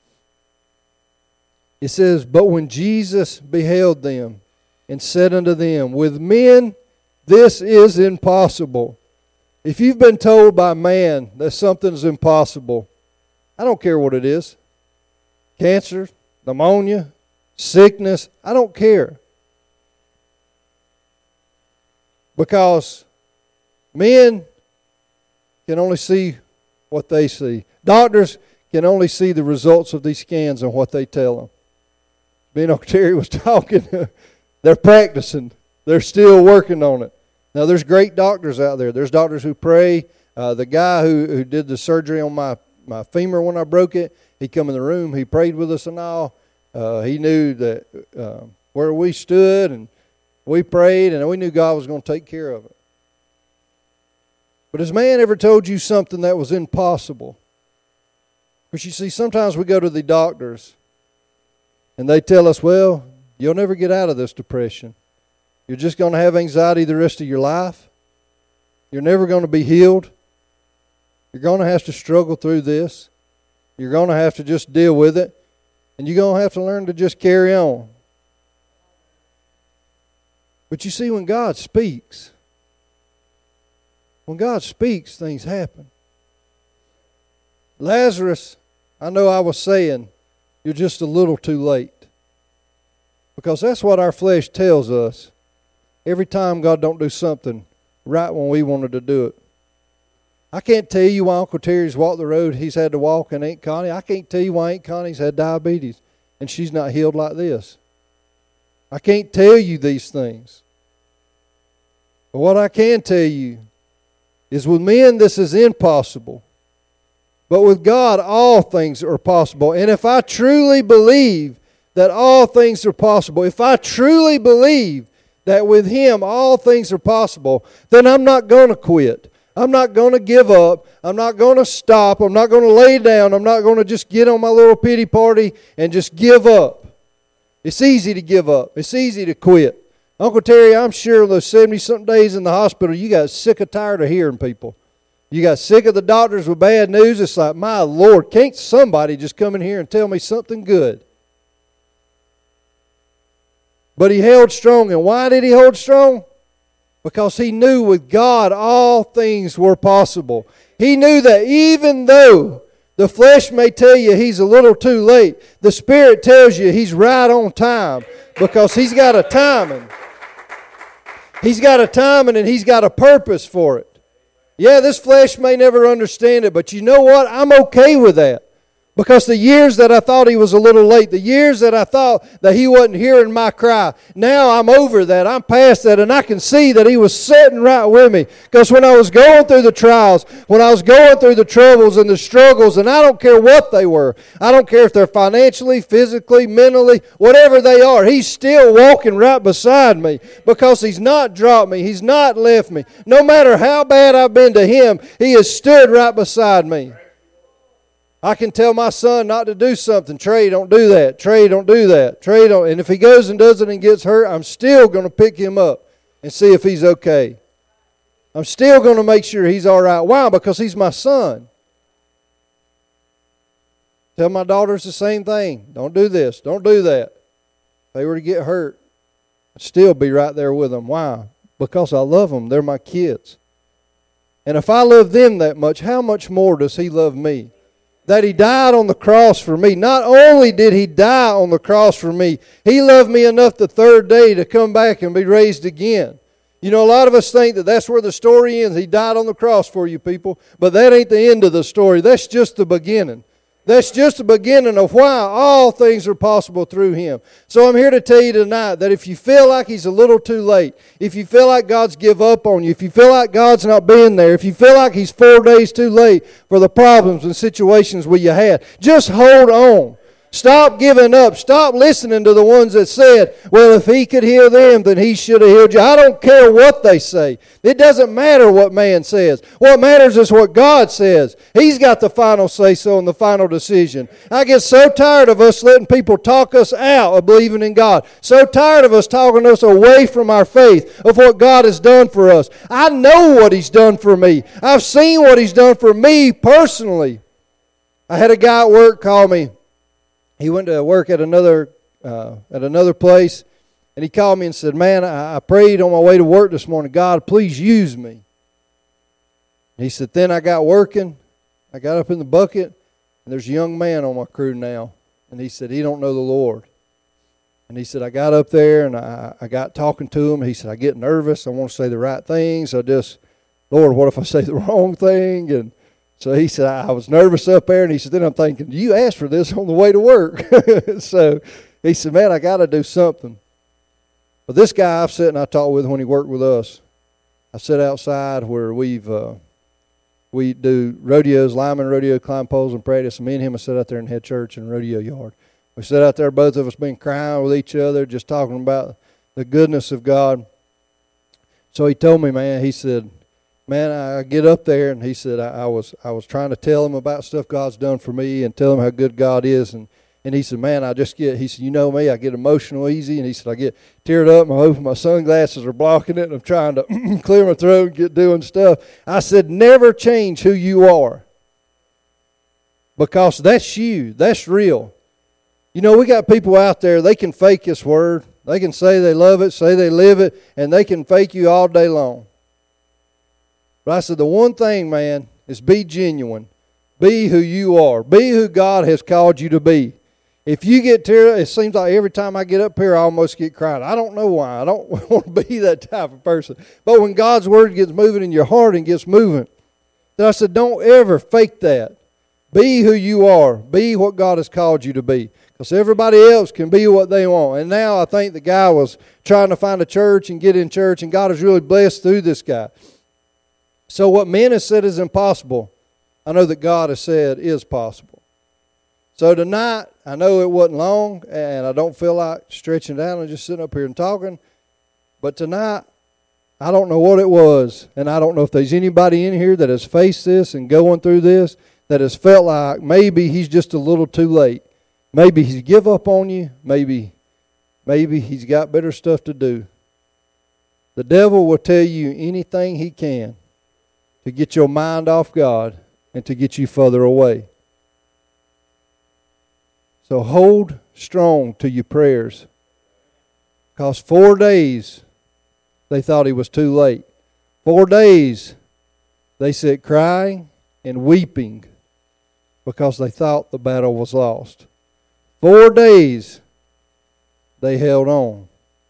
It says, but when Jesus beheld them and said unto them, with men this is impossible. If you've been told by man that something's impossible, I don't care what it is. Cancer, pneumonia, sickness, I don't care. Because men can only see what they see. Doctors can only see the results of these scans and what they tell them. Me and Uncle Terry was talking. They're practicing. They're still working on it. Now, there's great doctors out there. There's doctors who pray. The guy who did the surgery on my femur when I broke it, he come in the room. He prayed with us and all. He knew that where we stood, and we prayed, and we knew God was going to take care of it. But has man ever told you something that was impossible? Because you see, sometimes we go to the doctors, and they tell us, well, you'll never get out of this depression. You're just going to have anxiety the rest of your life. You're never going to be healed. You're going to have to struggle through this. You're going to have to just deal with it. And you're going to have to learn to just carry on. But you see, when God speaks, things happen. Lazarus, I know I was saying, you're just a little too late. Because that's what our flesh tells us every time God don't do something right when we wanted to do it. I can't tell you why Uncle Terry's walked the road he's had to walk and Aunt Connie. I can't tell you why Aunt Connie's had diabetes and she's not healed like this. I can't tell you these things. But what I can tell you is with men this is impossible. But with God all things are possible. And if I truly believe that all things are possible, if I truly believe that with Him all things are possible, then I'm not going to quit. I'm not going to give up. I'm not going to stop. I'm not going to lay down. I'm not going to just get on my little pity party and just give up. It's easy to give up. It's easy to quit. Uncle Terry, I'm sure those 70-something days in the hospital, you got sick and tired of hearing people. You got sick of the doctors with bad news. It's like, my Lord, can't somebody just come in here and tell me something good? But he held strong. And why did he hold strong? Because he knew with God all things were possible. He knew that even though the flesh may tell you he's a little too late, the Spirit tells you he's right on time, because he's got a timing. He's got a timing and he's got a purpose for it. Yeah, this flesh may never understand it, but you know what? I'm okay with that. Because the years that I thought he was a little late, the years that I thought that he wasn't hearing my cry, now I'm over that. I'm past that, and I can see that he was sitting right with me. Because when I was going through the trials, when I was going through the troubles and the struggles, and I don't care what they were, I don't care if they're financially, physically, mentally, whatever they are, he's still walking right beside me, because he's not dropped me, he's not left me. No matter how bad I've been to him, he has stood right beside me. I can tell my son not to do something. Trey, don't do that. Trey, don't do that. Trey, don't. And if he goes and does it and gets hurt, I'm still going to pick him up and see if he's okay. I'm still going to make sure he's all right. Why? Because he's my son. Tell my daughters the same thing. Don't do this. Don't do that. If they were to get hurt, I'd still be right there with them. Why? Because I love them. They're my kids. And if I love them that much, how much more does he love me? That he died on the cross for me. Not only did he die on the cross for me, he loved me enough the third day to come back and be raised again. You know, a lot of us think that that's where the story ends. He died on the cross for you people. But that ain't the end of the story. That's just the beginning. That's just the beginning of why all things are possible through him. So I'm here to tell you tonight that if you feel like he's a little too late, if you feel like God's give up on you, if you feel like God's not being there, if you feel like he's 4 days too late for the problems and situations where you had, just hold on. Stop giving up. Stop listening to the ones that said, well, if he could heal them, then he should have healed you. I don't care what they say. It doesn't matter what man says. What matters is what God says. He's got the final say-so and the final decision. I get so tired of us letting people talk us out of believing in God. So tired of us talking us away from our faith of what God has done for us. I know what he's done for me. I've seen what he's done for me personally. I had a guy at work call me. He went to work at another place, and he called me and said, man, I prayed on my way to work this morning, God, please use me. And he said, then I got working. I got up in the bucket, and there's a young man on my crew now. And he said, he don't know the Lord. And he said, I got up there, and I got talking to him. He said, I get nervous. I want to say the right things. Lord, what if I say the wrong thing? And so he said, I was nervous up there, and he said, then I'm thinking, you asked for this on the way to work. So he said, man, I got to do something. But this guy I've sat and I talked with when he worked with us, I sit outside where we do rodeos, lineman rodeo, climb poles and practice. And me and him have sat out there in head church in rodeo yard. We sat out there, both of us been crying with each other, just talking about the goodness of God. So he told me, man, he said, man, I get up there, and he said, I was trying to tell him about stuff God's done for me and tell him how good God is. And he said, man, he said, you know me, I get emotional easy. And he said, I get teared up, and my sunglasses are blocking it, and I'm trying to clear my throat and get doing stuff. I said, never change who you are, because that's you. That's real. You know, we got people out there, they can fake this word. They can say they love it, say they live it, and they can fake you all day long. But I said, the one thing, man, is be genuine. Be who you are. Be who God has called you to be. If you get teared up, it seems like every time I get up here, I almost get crying. I don't know why. I don't want to be that type of person. But when God's word gets moving in your heart and gets moving, then I said, don't ever fake that. Be who you are. Be what God has called you to be. Because everybody else can be what they want. And now I think the guy was trying to find a church and get in church, and God has really blessed through this guy. So what men have said is impossible, I know that God has said is possible. So tonight, I know it wasn't long, and I don't feel like stretching down and just sitting up here and talking. But tonight, I don't know what it was, and I don't know if there's anybody in here that has faced this and going through this that has felt like maybe he's just a little too late. Maybe he's give up on you. Maybe he's got better stuff to do. The devil will tell you anything he can to get your mind off God and to get you further away. So hold strong to your prayers. Because 4 days, they thought he was too late. 4 days, they sat crying and weeping because they thought the battle was lost. 4 days, they held on.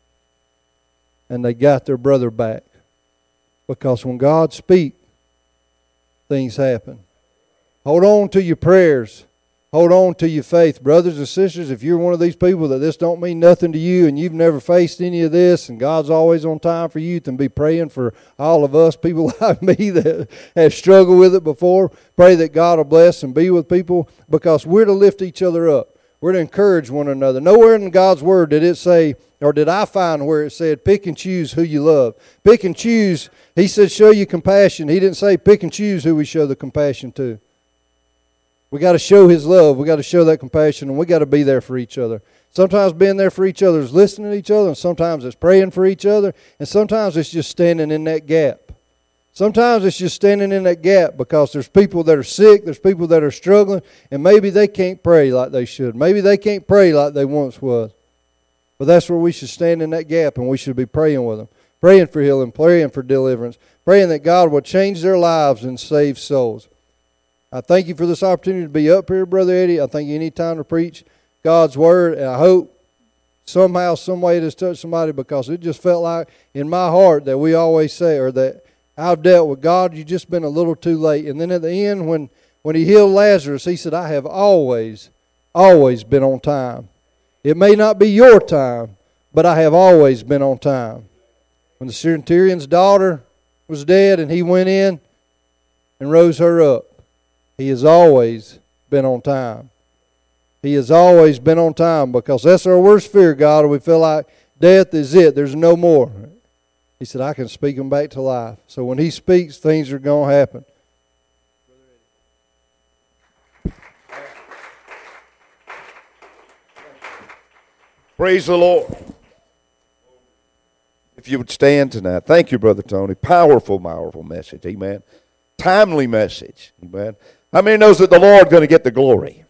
And they got their brother back. Because when God speaks, things happen. Hold on to your prayers. Hold on to your faith. Brothers and sisters, if you're one of these people that this don't mean nothing to you and you've never faced any of this and God's always on time for you, then be praying for all of us, people like me that have struggled with it before. Pray that God will bless and be with people because we're to lift each other up. We're to encourage one another. Nowhere in God's Word did it say, or did I find where it said, pick and choose who you love. Pick and choose. He said, show you compassion. He didn't say pick and choose who we show the compassion to. We got to show His love. We got to show that compassion, and we got to be there for each other. Sometimes being there for each other is listening to each other, and sometimes it's praying for each other, and sometimes it's just standing in that gap. Sometimes it's just standing in that gap because there's people that are sick, there's people that are struggling, and maybe they can't pray like they should. Maybe they can't pray like they once was. But that's where we should stand in that gap, and we should be praying with them, praying for healing, praying for deliverance, praying that God will change their lives and save souls. I thank you for this opportunity to be up here, Brother Eddie. I thank you any time to preach God's Word, and I hope somehow, some way it has touched somebody because it just felt like in my heart that we always say, or that I've dealt with God, you've just been a little too late. And then at the end, when He healed Lazarus, He said, I have always been on time. It may not be your time, but I have always been on time. When the centurion's daughter was dead and He went in and rose her up, He has always been on time. He has always been on time because that's our worst fear, God. We feel like death is it. There's no more. He said, I can speak them back to life. So when He speaks, things are going to happen. Praise the Lord. If you would stand tonight. Thank you, Brother Tony. Powerful, powerful message. Amen. Timely message. Amen. How many knows that the Lord's going to get the glory?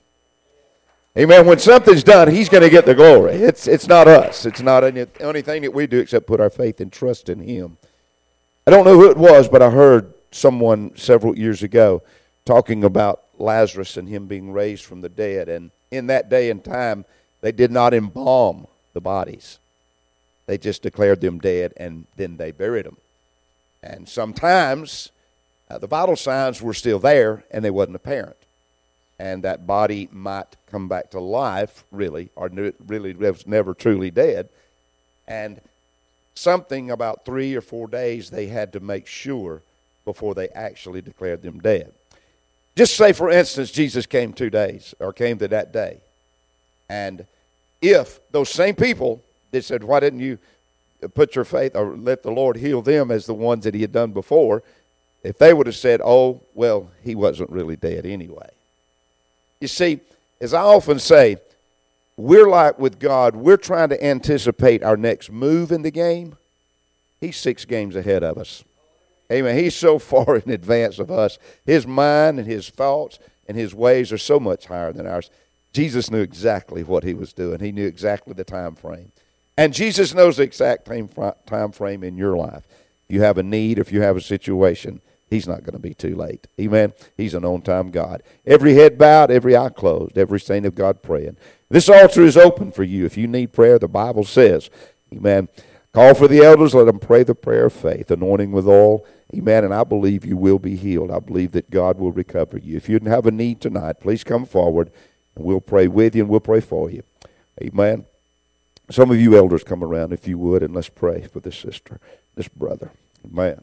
Amen. When something's done, He's going to get the glory. It's not us. It's not anything that we do except put our faith and trust in Him. I don't know who it was, but I heard someone several years ago talking about Lazarus and him being raised from the dead. And in that day and time, they did not embalm the bodies. They just declared them dead, and then they buried them. And sometimes the vital signs were still there, and they wasn't apparent. And that body might come back to life, really, or really was never truly dead. And something about 3 or 4 days they had to make sure before they actually declared them dead. Just say, for instance, Jesus came 2 days, or came to that day. And if those same people that said, why didn't you put your faith or let the Lord heal them as the ones that He had done before, if they would have said, oh, well, he wasn't really dead anyway. You see, as I often say, we're like with God, we're trying to anticipate our next move in the game. He's 6 games ahead of us. Amen. He's so far in advance of us. His mind and His thoughts and His ways are so much higher than ours. Jesus knew exactly what He was doing. He knew exactly the time frame. And Jesus knows the exact time frame in your life. If you have a need, if you have a situation, He's not going to be too late. Amen. He's an on-time God. Every head bowed, every eye closed, every saint of God praying. This altar is open for you. If you need prayer, the Bible says, amen, call for the elders, let them pray the prayer of faith, anointing with oil. Amen. And I believe you will be healed. I believe that God will recover you. If you have a need tonight, please come forward, and we'll pray with you, and we'll pray for you. Amen. Some of you elders come around, if you would, and let's pray for this sister, this brother. Amen.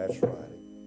That's right.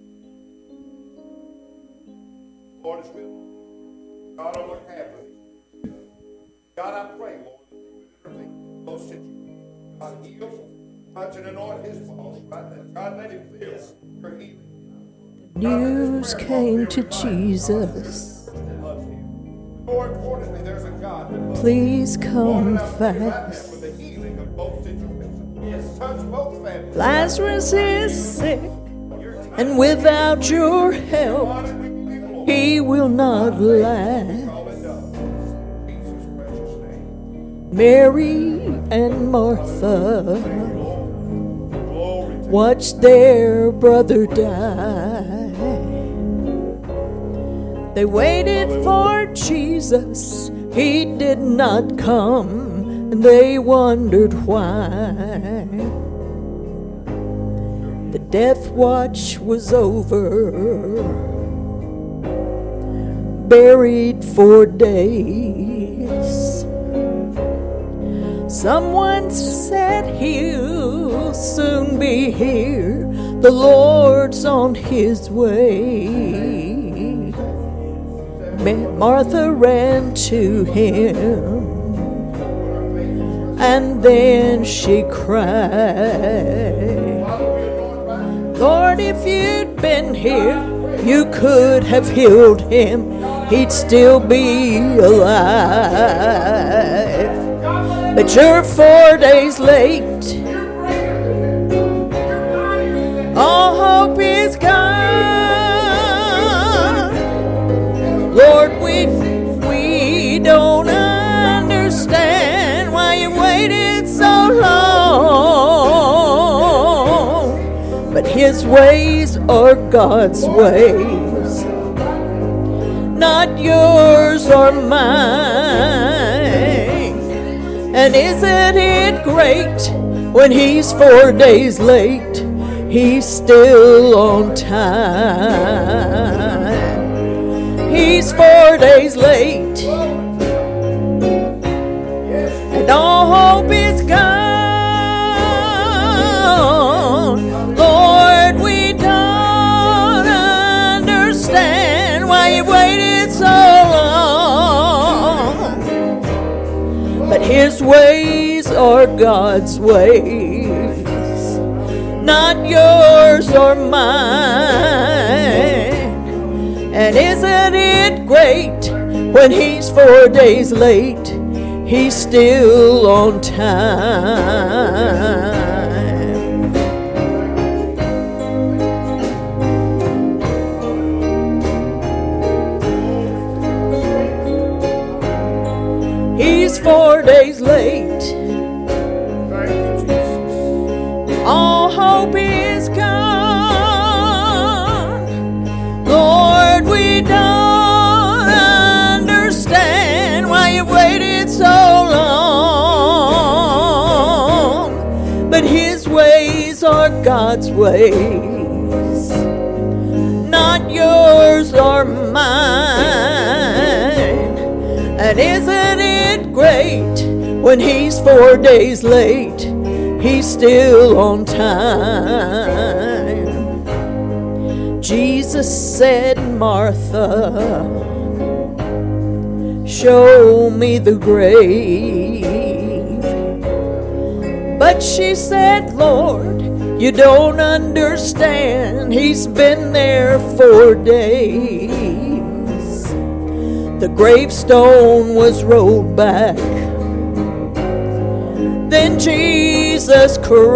Lord is with us. God, on behalf of you. God, I pray, Lord, that you would intervene in those situations. God, heal, touch and anoint his body right now. God, let him feel your healing. News came to Jesus. More importantly, there's a God that loves you. Please come Lord, I pray right now fast. for the healing of both situations. Touch both families. Lazarus is sick, and without your help, he will not last. Mary and Martha watched their brother die. They waited for Jesus, he did not come, and they wondered why. The death watch was over, buried for days. Someone said he'll soon be here, the Lord's on his way. Martha ran to him, and then she cried, Lord, if you'd been here, you could have healed him, he'd still be alive. But you're 4 days late, all hope is gone. Lord, we don't understand why you waited so long. But his ways are God's ways, not yours or mine. And isn't it great when he's 4 days late, he's still on time. He's 4 days late, and all hope is gone. Lord, we don't understand why you waited so long. But his ways are God's ways, not yours or mine. And isn't it great when he's 4 days late, he's still on time. He's 4 days late, all hope is gone. Lord, we don't understand why you waited so long. But his ways are God's ways, not yours or mine. And isn't it great when he's 4 days late, he's still on time. Jesus said, Martha, show me the grave. But she said, Lord, you don't understand, he's been there 4 days. The gravestone was rolled back. Then Jesus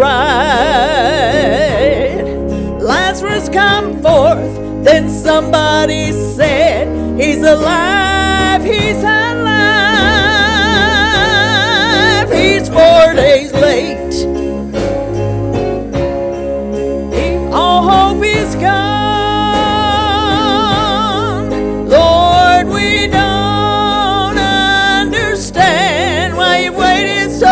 cried, Lazarus, come forth. Then somebody said, he's alive, he's alive. He's 4 days late, all hope is gone. Lord, we don't understand why you waited so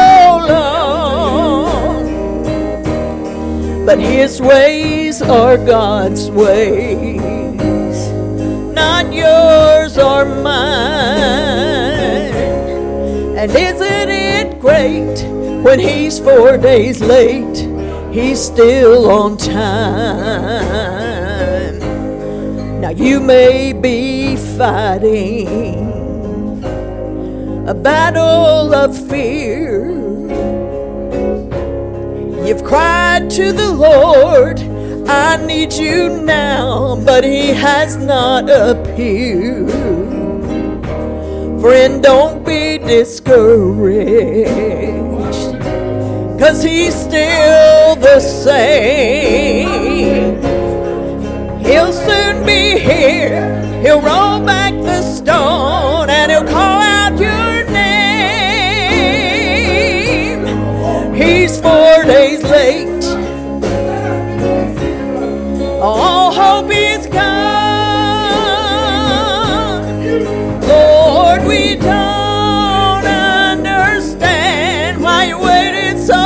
long. But his ways are God's ways, not yours or mine. And isn't it great when he's 4 days late, he's still on time. you may be fighting a battle of fear. You've cried to the Lord, I need you now, but He has not appeared. Friend, don't be discouraged, 'cause He's still the same. He'll soon be here. He'll roll back the stone and He'll call out your name. He's 4 days late. All hope is gone. Lord, we don't understand why you waited so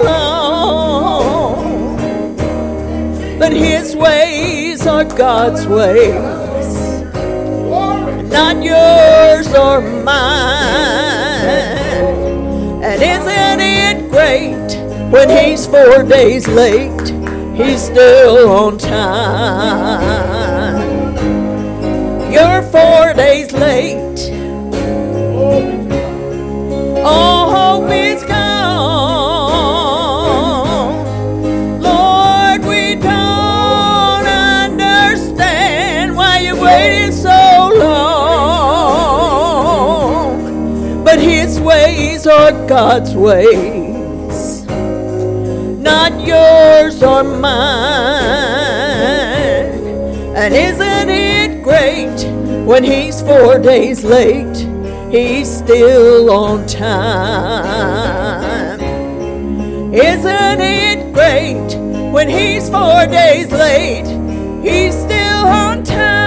long. But His ways are God's ways, not yours or mine. And isn't it great when He's 4 days late? He's still on time. You're 4 days late. All hope is gone. Lord, we don't understand why you waited so long. But His ways are God's ways, not yours or mine. And isn't it great when He's 4 days late? He's still on time. Isn't it great when He's 4 days late? He's still on time.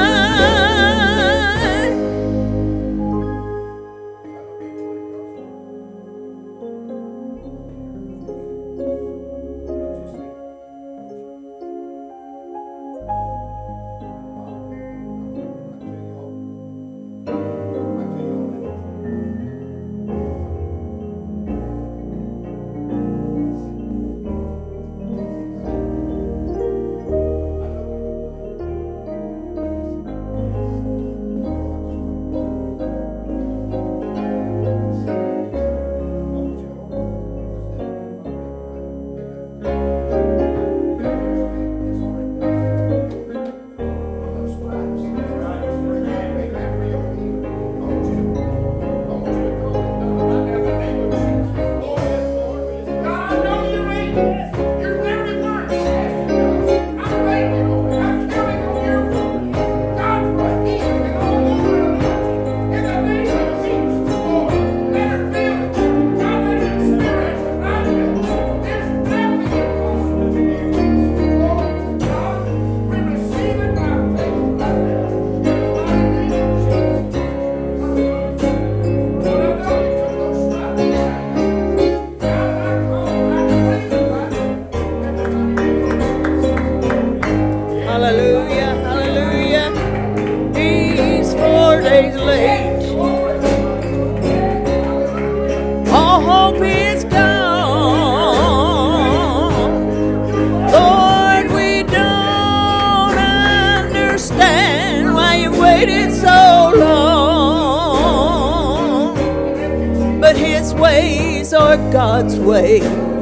God's ways,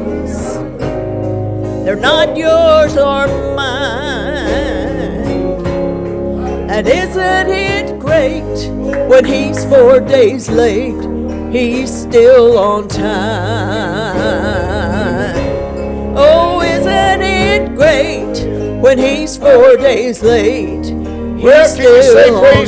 they're not yours or mine. And isn't it great when He's 4 days late? He's still on time. Oh, isn't it great when He's 4 days late? He's still on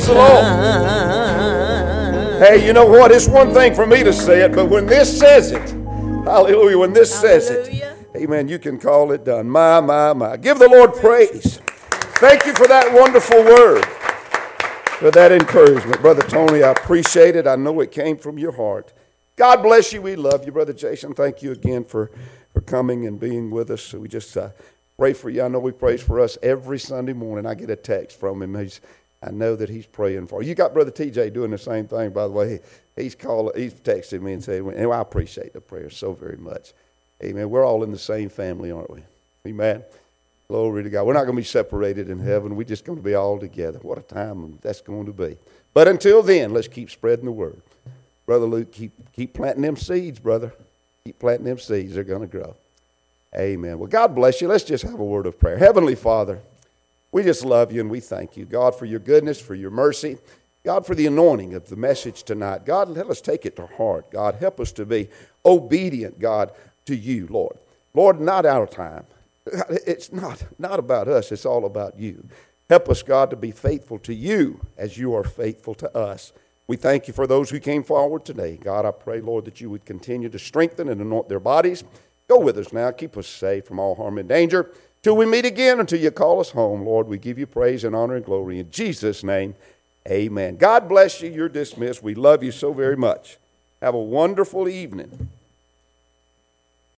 time. Hey, you know what? It's one thing for me to say it, but when this says it, hallelujah, when this says it, amen, you can call it done. My. Give the Lord praise. Thank you for that wonderful word, for that encouragement. Brother Tony, I appreciate it. I know it came from your heart. God bless you. We love you. Brother Jason, thank you again for coming and being with us. We just pray for you. I know He prays for us every Sunday morning. I get a text from him. I know that he's praying for you. You got Brother TJ doing the same thing, by the way. He's texting me and saying, and I appreciate the prayer so very much. Amen. We're all in the same family, aren't we? Amen. Glory to God. We're not going to be separated in heaven. We're just going to be all together. What a time that's going to be. But until then, let's keep spreading the word. Brother Luke, keep planting them seeds, brother. Keep planting them seeds. They're going to grow. Amen. Well, God bless you. Let's just have a word of prayer. Heavenly Father, we just love you and we thank you, God, for your goodness, for your mercy. God, for the anointing of the message tonight. God, let us take it to heart. God, help us to be obedient, God, to you, Lord. Lord, not our time. It's not about us. It's all about you. Help us, God, to be faithful to you as you are faithful to us. We thank you for those who came forward today. God, I pray, Lord, that you would continue to strengthen and anoint their bodies. Go with us now. Keep us safe from all harm and danger. Till we meet again, until you call us home, Lord, we give you praise and honor and glory. In Jesus' name, amen. God bless you. You're dismissed. We love you so very much. Have a wonderful evening.